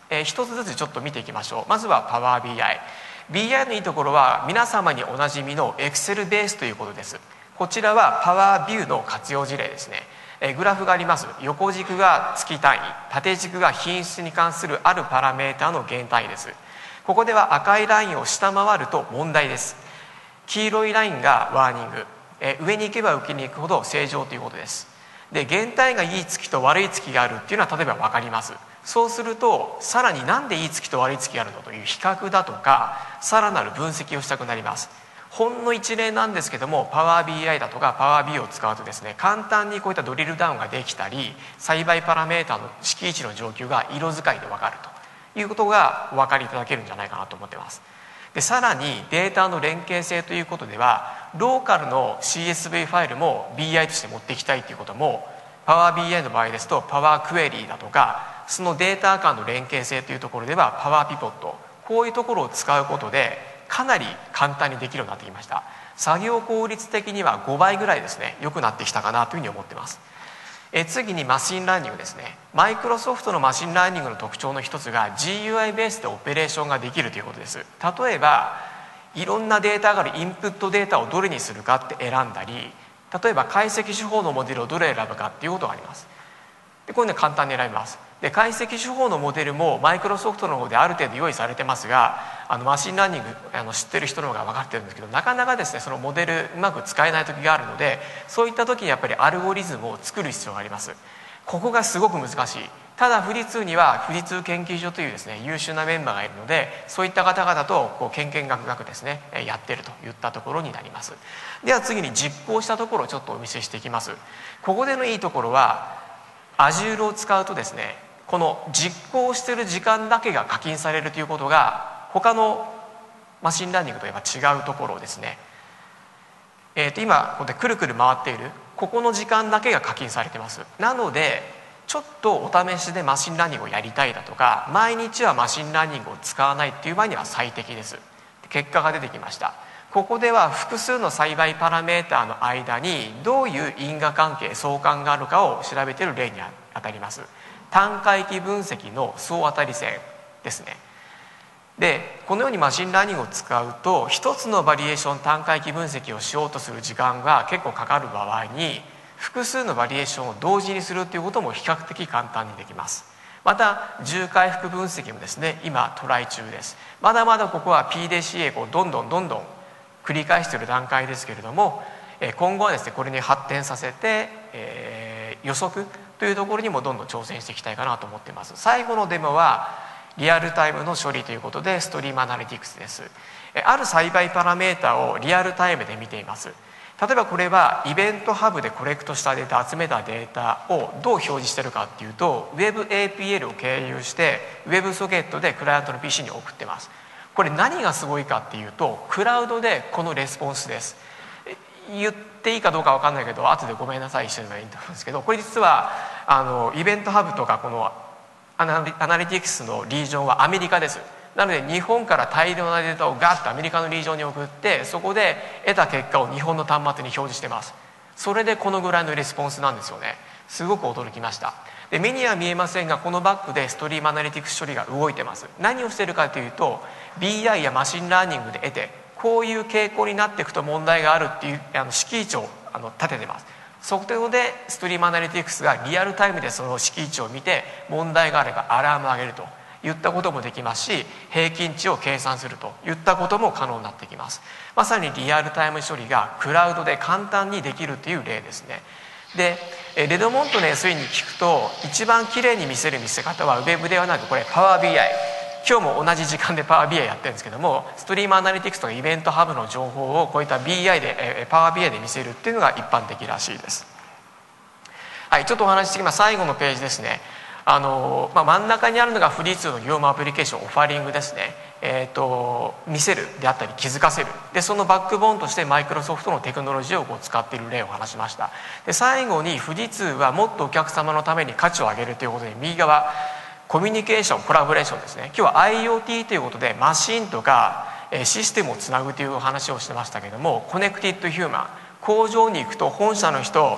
えー、一つずつちょっと見ていきましょう。まずはパワー ビーアイ。 ビーアイ のいいところは皆様におなじみの Excel ベースということです。こちらはパワービューの活用事例ですね。えー、グラフがあります。横軸が月単位、縦軸が品質に関するあるパラメータの減単位です。ここでは赤いラインを下回ると問題です。黄色いラインがワーニング、えー、上に行けば受けに行くほど正常ということです。で、減単位がいい月と悪い月があるっていうのは例えば分かります。そうするとさらになんでいい月と悪い月があるのという比較だとかさらなる分析をしたくなります。ほんの一例なんですけども、パワー ビーアイ だとかパワー ビー を使うとですね、簡単にこういったドリルダウンができたり、栽培パラメータの敷地の状況が色使いで分かるということがお分かりいただけるんじゃないかなと思っています。で、さらにデータの連携性ということでは、ローカルの シーエスブイ ファイルも ビーアイ として持っていきたいということも、パワー ビーアイ の場合ですとパワークエリーだとか、そのデータ間の連携性というところではパワーピボット、こういうところを使うことでかなり簡単にできるようになってきました。作業効率的にはごばいぐらいですね、良くなってきたかなというふうに思っています。え次にマシンラーニングですね。マイクロソフトのマシンラーニングの特徴の一つが ジーユーアイ ベースでオペレーションができるということです。例えばいろんなデータがあるインプットデータをどれにするかって選んだり、例えば解析手法のモデルをどれ選ぶかっていうことがあります。で、これね、簡単に選びます。で、解析手法のモデルもマイクロソフトの方である程度用意されてますが、あのマシンラーニングあの知ってる人の方が分かってるんですけど、なかなかですねそのモデルうまく使えない時があるので、そういった時にやっぱりアルゴリズムを作る必要があります。ここがすごく難しい。ただ富士通には富士通研究所というですね優秀なメンバーがいるので、そういった方々とこう研研学学ですねやっているといったところになります。では次に実行したところをちょっとお見せしていきます。ここでのいいところは Azure を使うとですね、この実行している時間だけが課金されるということが他のマシンラーニングといえば違うところですね。えー、と今ここでくるくる回っているここの時間だけが課金されています。なのでちょっとお試しでマシンラーニングをやりたいだとか、毎日はマシンラーニングを使わないっていう場合には最適です。結果が出てきました。ここでは複数の栽培パラメータの間にどういう因果関係相関があるかを調べている例にあたります。単回帰分析の総当たり線ですね。で、このようにマシンラーニングを使うと一つのバリエーション単回帰分析をしようとする時間が結構かかる場合に、複数のバリエーションを同時にするということも比較的簡単にできます。また重回復分析もですね今トライ中です。まだまだここは ピーディーシーエー をどんどんどんどん繰り返している段階ですけれども、今後はですねこれに発展させて、えー、予測というところにもどんどん挑戦していきたいかなと思っています。最後のデモはリアルタイムの処理ということでストリームアナリティクスです。ある栽培パラメータをリアルタイムで見ています。例えばこれはイベントハブでコレクトしたデータ、集めたデータをどう表示しているかっていうと、 Web エーピーエル を経由して Web ソケットでクライアントの ピーシー に送ってます。これ何がすごいかっていうと、クラウドでこのレスポンスです。言っていいかどうか分かんないけど後でごめんなさいしてればいいと思うんですけど、これ実はあのイベントハブとかこのアナリ、アナリティクスのリージョンはアメリカです。なので日本から大量なデータをガッとアメリカのリージョンに送って、そこで得た結果を日本の端末に表示してます。それでこのぐらいのレスポンスなんですよね。すごく驚きました。で、目には見えませんがこのバックでストリームアナリティクス処理が動いてます。何をしているかというと ビーアイ やマシンラーニングで得て、こういう傾向になっていくと問題があるっていうあの式位置をあの立ててます。そこでストリームアナリティクスがリアルタイムでその式位置を見て問題があればアラームを上げるといったこともできますし、平均値を計算するといったことも可能になってきます。まさにリアルタイム処理がクラウドで簡単にできるという例ですね。で、レドモントの エスイー に聞くと一番きれいに見せる見せ方は Web ではなくこれパワー ビーアイ、 今日も同じ時間でパワー ビーアイ やってるんですけども、ストリームアナリティクスとかイベントハブの情報をこういった ビーアイ でパワー ビーアイ で見せるっていうのが一般的らしいです。はい、ちょっとお話ししてきます。最後のページですね。あのまあ、真ん中にあるのが富士通の業務アプリケーションオファリングですね。えー、と見せるであったり気づかせるで、そのバックボーンとしてマイクロソフトのテクノロジーをこう使っている例を話しました。で、最後に富士通はもっとお客様のために価値を上げるということで、右側コミュニケーションコラボレーションですね。今日は アイオーティー ということでマシンとかシステムをつなぐという話をしてましたけども、コネクティッドヒューマン、工場に行くと本社の人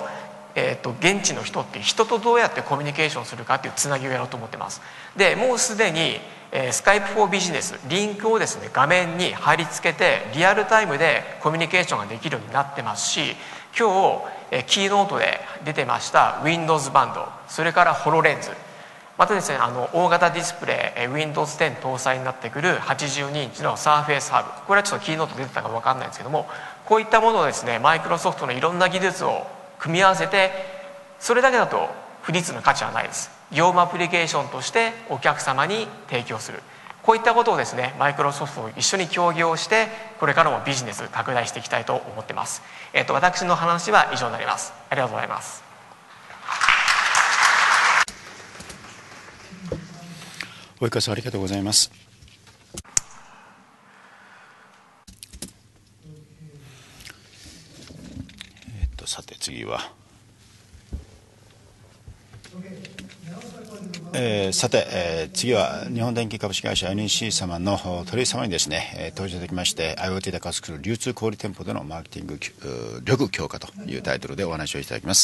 えー、と現地の人って人とどうやってコミュニケーションするかっていうつなぎをやろうと思ってます。でもうすでに、えー、スカイプフォービジネスリンクをですね画面に貼り付けてリアルタイムでコミュニケーションができるようになってますし、今日、えー、キーノートで出てました Windows バンド、それからホロレンズ、またですねあの大型ディスプレイ ウィンドウズテン 搭載になってくるはちじゅうにインチの Surface Hub、 これはちょっとキーノート出てたか分かんないんですけども、こういったものをですねマイクロソフトのいろんな技術を組み合わせて、それだけだと富士通の価値はないです。業務アプリケーションとしてお客様に提供する、こういったことをですねマイクロソフトと一緒に協業してこれからもビジネス拡大していきたいと思ってます。えっと私の話は以上になります。ありがとうございます。 及川さんありがとうございます。えっとさて次は、えー、さて、えー、次は日本電機株式会社 エヌイーシー 様の鳥居様にですね、えー、登場いただきまして IoT で活躍する流通小売店舗でのマーケティング力強化というタイトルでお話をいただきます。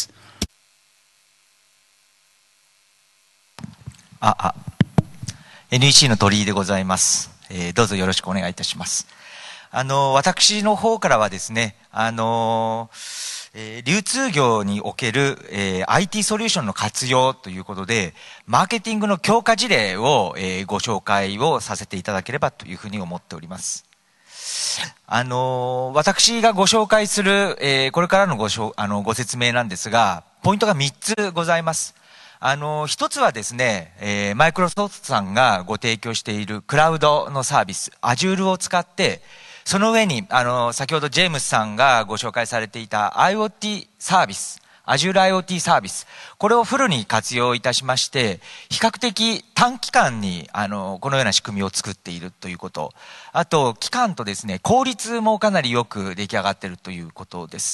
ああ エヌイーシー の鳥居でございます、えー、どうぞよろしくお願いいたします。あの私の方からはですね、あのえー、流通業における、えー、アイティー ソリューションの活用ということでマーケティングの強化事例を、えー、ご紹介をさせていただければというふうに思っております。あの私がご紹介する、えー、これからのごしょあのご説明なんですが、ポイントがみっつございます。あの一つはですね、えー、マイクロソフトさんがご提供しているクラウドのサービス Azure を使って、その上にあの先ほどジェームスさんがご紹介されていた IoT サービス Azure IoT サービス、これをフルに活用いたしまして、比較的短期間にあのこのような仕組みを作っているということ、あと期間とですね効率もかなりよく出来上がっているということです。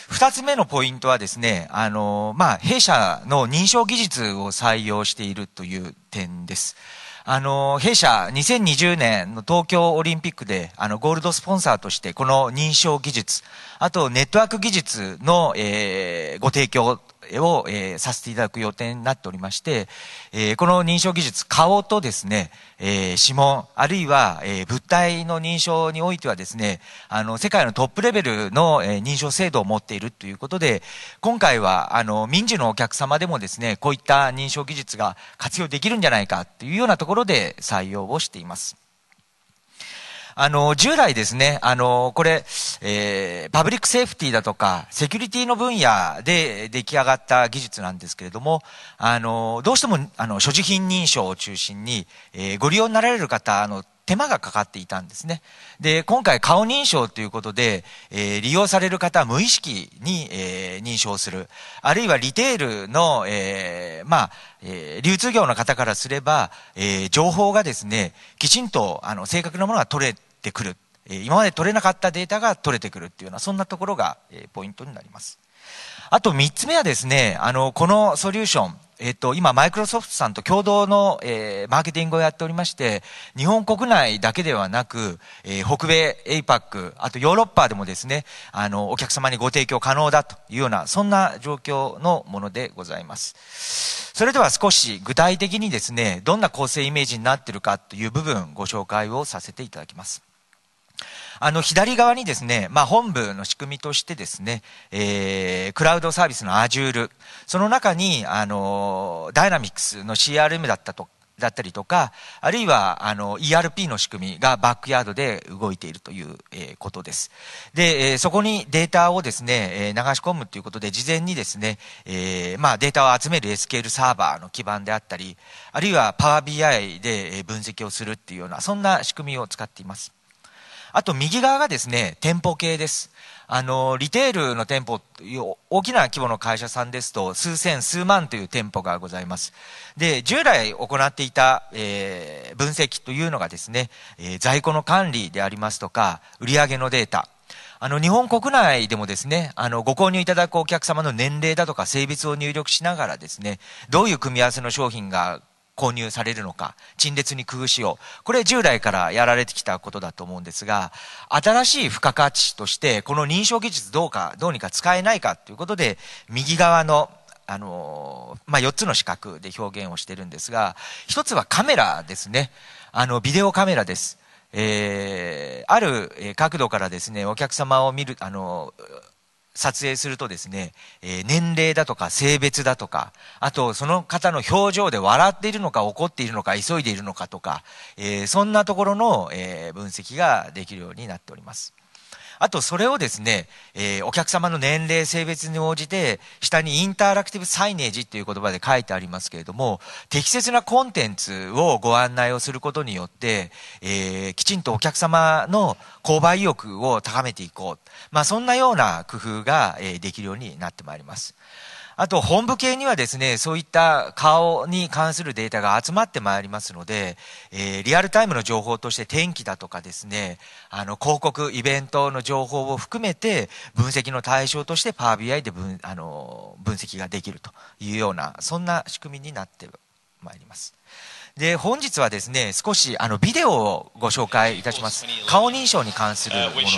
二つ目のポイントはですね、あのまあ弊社の認証技術を採用しているという点です。あの弊社にせんにじゅうねんの東京オリンピックであのゴールドスポンサーとしてこの認証技術、あとネットワーク技術の、えー、ご提供を、えー、させていただく予定になっておりまして、えー、この認証技術顔とですね、えー、指紋あるいは、えー、物体の認証においてはですね、あの世界のトップレベルの、えー、認証制度を持っているということで、今回はあの民事のお客様でもですねこういった認証技術が活用できるんじゃないかというようなところで採用をしています。あの従来ですね、あのこれ、えー、パブリックセーフティーだとかセキュリティの分野で出来上がった技術なんですけれども、あのどうしてもあの所持品認証を中心に、えー、ご利用になられる方の手間がかかっていたんですね。で今回顔認証ということで、えー、利用される方は無意識に、えー、認証する、あるいはリテールの、えー、まあ、えー、流通業の方からすれば、えー、情報がですねきちんとあの正確なものが取れてくる、えー、今まで取れなかったデータが取れてくるっていうようなそんなところが、えー、ポイントになります。あとみっつめはですね、あのこのソリューション、えっと、今マイクロソフトさんと共同の、えー、マーケティングをやっておりまして、日本国内だけではなく、えー、北米 エイパック、あとヨーロッパでもですね、あのお客様にご提供可能だというようなそんな状況のものでございます。それでは少し具体的にですね、どんな構成イメージになっているかという部分ご紹介をさせていただきます。あの左側にですね、まあ、本部の仕組みとしてですね、えー、クラウドサービスの Azure、 その中にあのダイナミクスの シーアールエム だったとだったりとか、あるいはあの イーアールピー の仕組みがバックヤードで動いているという、えー、ことです。で、えー、そこにデータをですね、えー、流し込むということで事前にですね、えーまあ、データを集める エスキューエル サーバーの基盤であったり、あるいは パワービーアイ で分析をするっていうようなそんな仕組みを使っています。あと右側がですね、店舗系です。あのリテールの店舗、大きな規模の会社さんですと数千数万という店舗がございます。で従来行っていた、えー、分析というのがですね、えー、在庫の管理でありますとか売上のデータ、あの日本国内でもですね、あのご購入いただくお客様の年齢だとか性別を入力しながらですね、どういう組み合わせの商品が購入されるのか、陳列に工夫しよう。これ従来からやられてきたことだと思うんですが、新しい付加価値として、この認証技術どうか、どうにか使えないかということで、右側の、あの、まあ、よっつの四角で表現をしてるんですが、一つはカメラですね。あの、ビデオカメラです。えー、ある角度からですね、お客様を見る、あの、撮影するとですね、えー、年齢だとか性別だとか、あとその方の表情で笑っているのか怒っているのか急いでいるのかとか、えー、そんなところの、えー、分析ができるようになっております。あとそれをですね、えー、お客様の年齢性別に応じて下にインタラクティブサイネージという言葉で書いてありますけれども、適切なコンテンツをご案内をすることによって、えー、きちんとお客様の購買意欲を高めていこう、まあ、そんなような工夫が、えー、できるようになってまいります。あと本部系にはですね、そういった顔に関するデータが集まってまいりますので、えー、リアルタイムの情報として天気だとかですね、あの広告イベントの情報を含めて分析の対象としてパワービーアイで分、あの分析ができるというような、そんな仕組みになってまいります。で、本日はですね、少しあのビデオをご紹介いたします。顔認証に関するものです。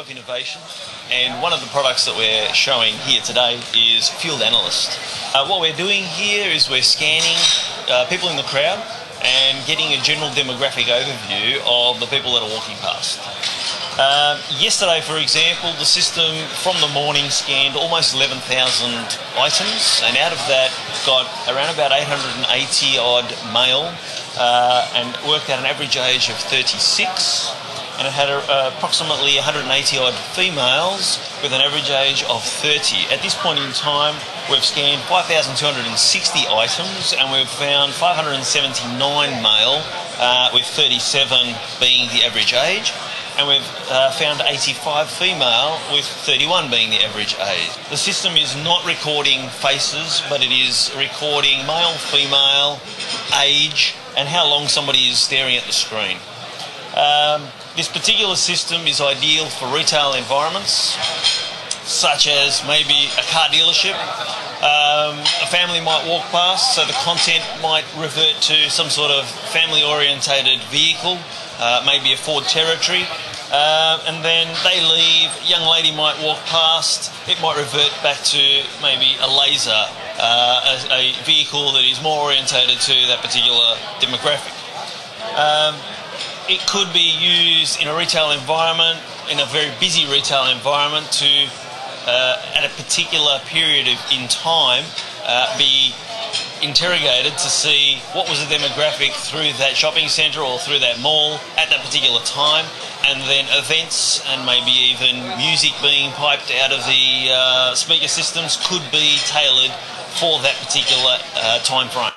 And one of the products that we're showing here today is Field Analyst. Uh, what we're doing here is we're scanning uh, people in the crowd and getting a general demographic overview of the people that are walking past. Uh, yesterday, for example, the system from the morning scanned almost eleven thousand items, and out of that got around about eight hundred eighty odd male uh, and worked out an average age of thirty-six. And it had a, uh, approximately one hundred eighty odd females with an average age of thirty. At this point in time, we've scanned five thousand two hundred sixty items and we've found five hundred seventy-nine male uh, with thirty-seven being the average age. And we've uh, found eighty-five female with thirty-one being the average age. The system is not recording faces, but it is recording male, female, age, and how long somebody is staring at the screen. Um, This particular system is ideal for retail environments, such as maybe a car dealership. Um, a family might walk past, so the content might revert to some sort of family-orientated vehicle, uh, maybe a Ford Territory, uh, and then they leave, a young lady might walk past, it might revert back to maybe a laser, uh, a, a vehicle that is more orientated to that particular demographic. Um, It could be used in a retail environment, in a very busy retail environment, to, uh, at a particular period of, in time, uh, be interrogated to see what was the demographic through that shopping centre or through that mall at that particular time, and then events and maybe even music being piped out of the uh, speaker systems could be tailored for that particular uh, time frame.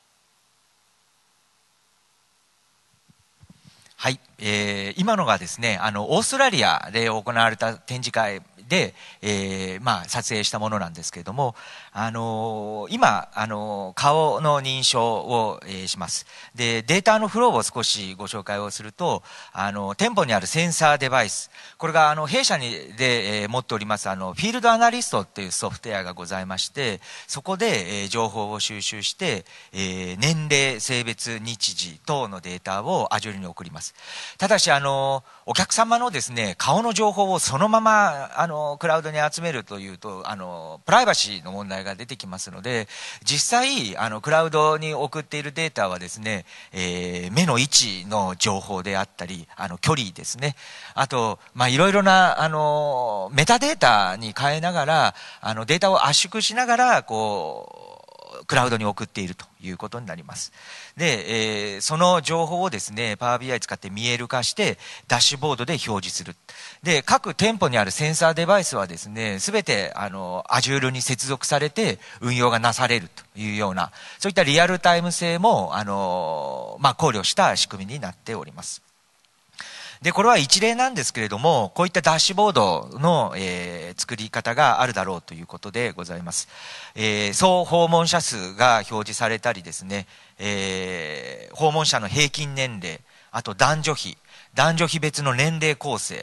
はい、えー、今のがですね、あのオーストラリアで行われた展示会で、えーまあ、撮影したものなんですけれども、あのー、今、あのー、顔の認証を、えー、します。で、データのフローを少しご紹介をすると、あのー、店舗にあるセンサーデバイス、これがあの弊社にで、えー、持っておりますあのフィールドアナリストっていうソフトウェアがございまして、そこで、えー、情報を収集して、えー、年齢、性別、日時等のデータを Azure に送ります。ただし、あのー、お客様のですね、顔の情報をそのままあのクラウドに集めるというと、あのプライバシーの問題が出てきますので、実際あのクラウドに送っているデータはですね、えー、目の位置の情報であったり、あの距離ですね、あと、まあ、いろいろなあのメタデータに変えながら、あのデータを圧縮しながらこうクラウドに送っているということになります。で、えー、その情報をですね、パワービーアイ 使って見える化してダッシュボードで表示する。で、各店舗にあるセンサーデバイスはですね、すべてあの Azure に接続されて運用がなされるというような、そういったリアルタイム性もあの、まあ、考慮した仕組みになっております。で、これは一例なんですけれども、こういったダッシュボードの、えー、作り方があるだろうということでございます。えー、総訪問者数が表示されたりですね、えー、訪問者の平均年齢、あと男女比、男女比別の年齢構成、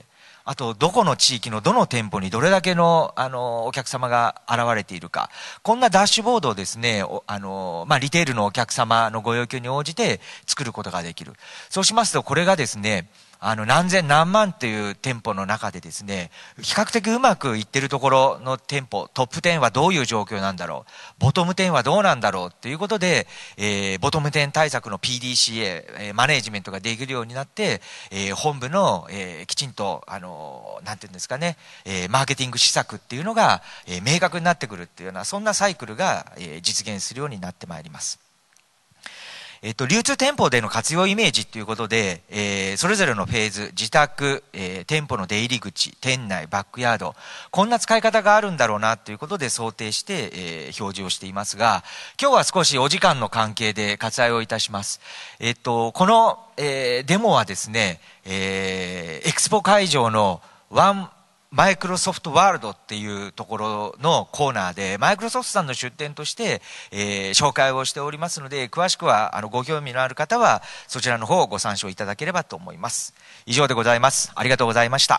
あと、どこの地域のどの店舗にどれだけの、あの、お客様が現れているか。こんなダッシュボードをですね、あの、まあ、リテールのお客様のご要求に応じて作ることができる。そうしますと、これがですね、あの、何千何万という店舗の中でですね、比較的うまくいってるところの店舗、トップじゅうはどういう状況なんだろう、ボトムじゅうはどうなんだろうっていうことで、えー、ボトムじゅう対策の ピーディーシーエー、えー、マネージメントができるようになって、えー、本部の、えー、きちんと、あのー、なんていうんですかね、えー、マーケティング施策っていうのが、えー、明確になってくるっていうような、そんなサイクルが、えー、実現するようになってまいります。えっと、流通店舗での活用イメージということで、えー、それぞれのフェーズ、自宅、えー、店舗の出入り口、店内、バックヤード、こんな使い方があるんだろうなということで想定して、えー、表示をしていますが、今日は少しお時間の関係で割愛をいたします。えっと、この、えー、デモはですね、えー、エクスポ会場のワンマイクロソフトワールドっていうところのコーナーでマイクロソフトさんの出展として、えー、紹介をしておりますので、詳しくはあのご興味のある方はそちらの方をご参照いただければと思います。以上でございます。ありがとうございました。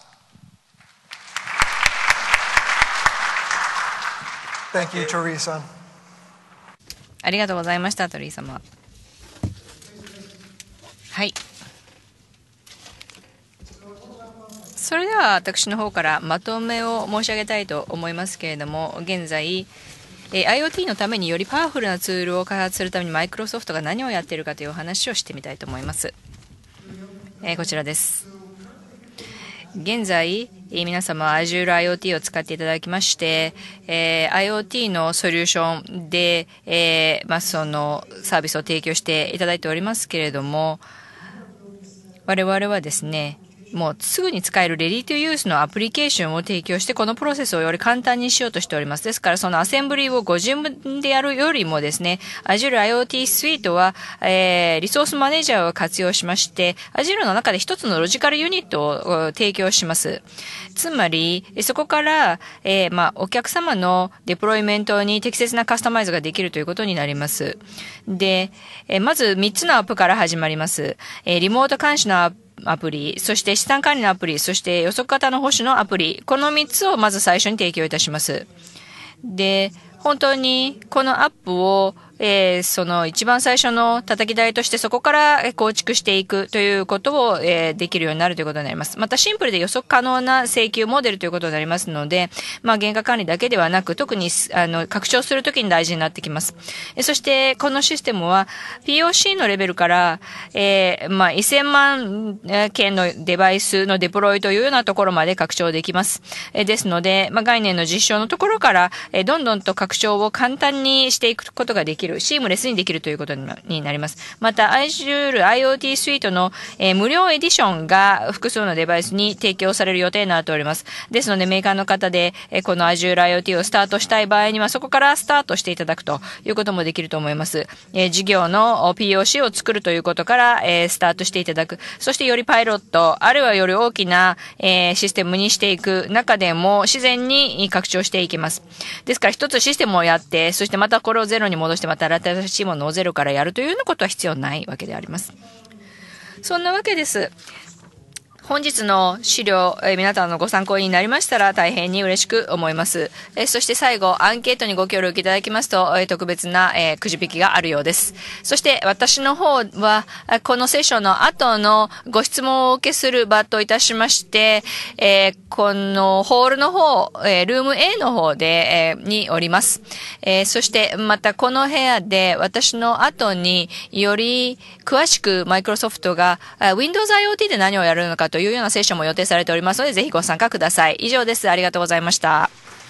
Thank you, Teresa. ありがとうございました、トリー様。はい、それでは私の方からまとめを申し上げたいと思いますけれども、現在、えー、IoT のためによりパワフルなツールを開発するためにマイクロソフトが何をやっているかというお話をしてみたいと思います。えー、こちらです。現在、えー、皆様 Azure IoT を使っていただきまして、えー、IoT のソリューションで、えーまあ、そのサービスを提供していただいておりますけれども、我々はですね、もうすぐに使えるレディートユースのアプリケーションを提供してこのプロセスをより簡単にしようとしております。ですからそのアセンブリをご自分でやるよりもですね、Azure IoT スイートは、えー、リソースマネージャーを活用しまして Azure の中で一つのロジカルユニットを提供します。つまりそこから、えー、まあお客様のデプロイメントに適切なカスタマイズができるということになります。で、えー、まずみっつのアップから始まります。えー、リモート監視のアップアプリ、そして資産管理のアプリ、そして予測型の保守のアプリ、このみっつをまず最初に提供いたします。で、本当にこのアップを、えー、その一番最初の叩き台としてそこから構築していくということを、えー、できるようになるということになります。またシンプルで予測可能な請求モデルということになりますので、まあ原価管理だけではなく特にあの拡張するときに大事になってきます。えそしてこのシステムは ピーオーシー のレベルから、えー、まあせんまん件のデバイスのデプロイというようなところまで拡張できます。えですので、まあ概念の実証のところから、えどんどんと拡張を簡単にしていくことができる。シームレスにできるということになります。また Azure IoT スイートの、えー、無料エディションが複数のデバイスに提供される予定になっております。ですのでメーカーの方で、えー、この Azure IoT をスタートしたい場合にはそこからスタートしていただくということもできると思います。えー、事業の ピーオーシー を作るということから、えー、スタートしていただく。そしてよりパイロットあるいはより大きな、えー、システムにしていく中でも自然に拡張していきます。ですから一つシステムをやってそしてまたこれをゼロに戻してまた新しいものをゼロからやるというようなことは必要ないわけであります。そんなわけです。本日の資料、えー、皆さんのご参考になりましたら大変に嬉しく思います。えー、そして最後、アンケートにご協力いただきますと、えー、特別な、えー、くじ引きがあるようです。そして私の方は、このセッションの後のご質問をお受けする場といたしまして、えー、このホールの方、えー、ルーム エー の方で、えー、におります。えー、そしてまたこの部屋で私の後により詳しくマイクロソフトが Windows IoT で何をやるのかというようなセッションも予定されておりますので、ぜひご参加ください。以上です。ありがとうございました。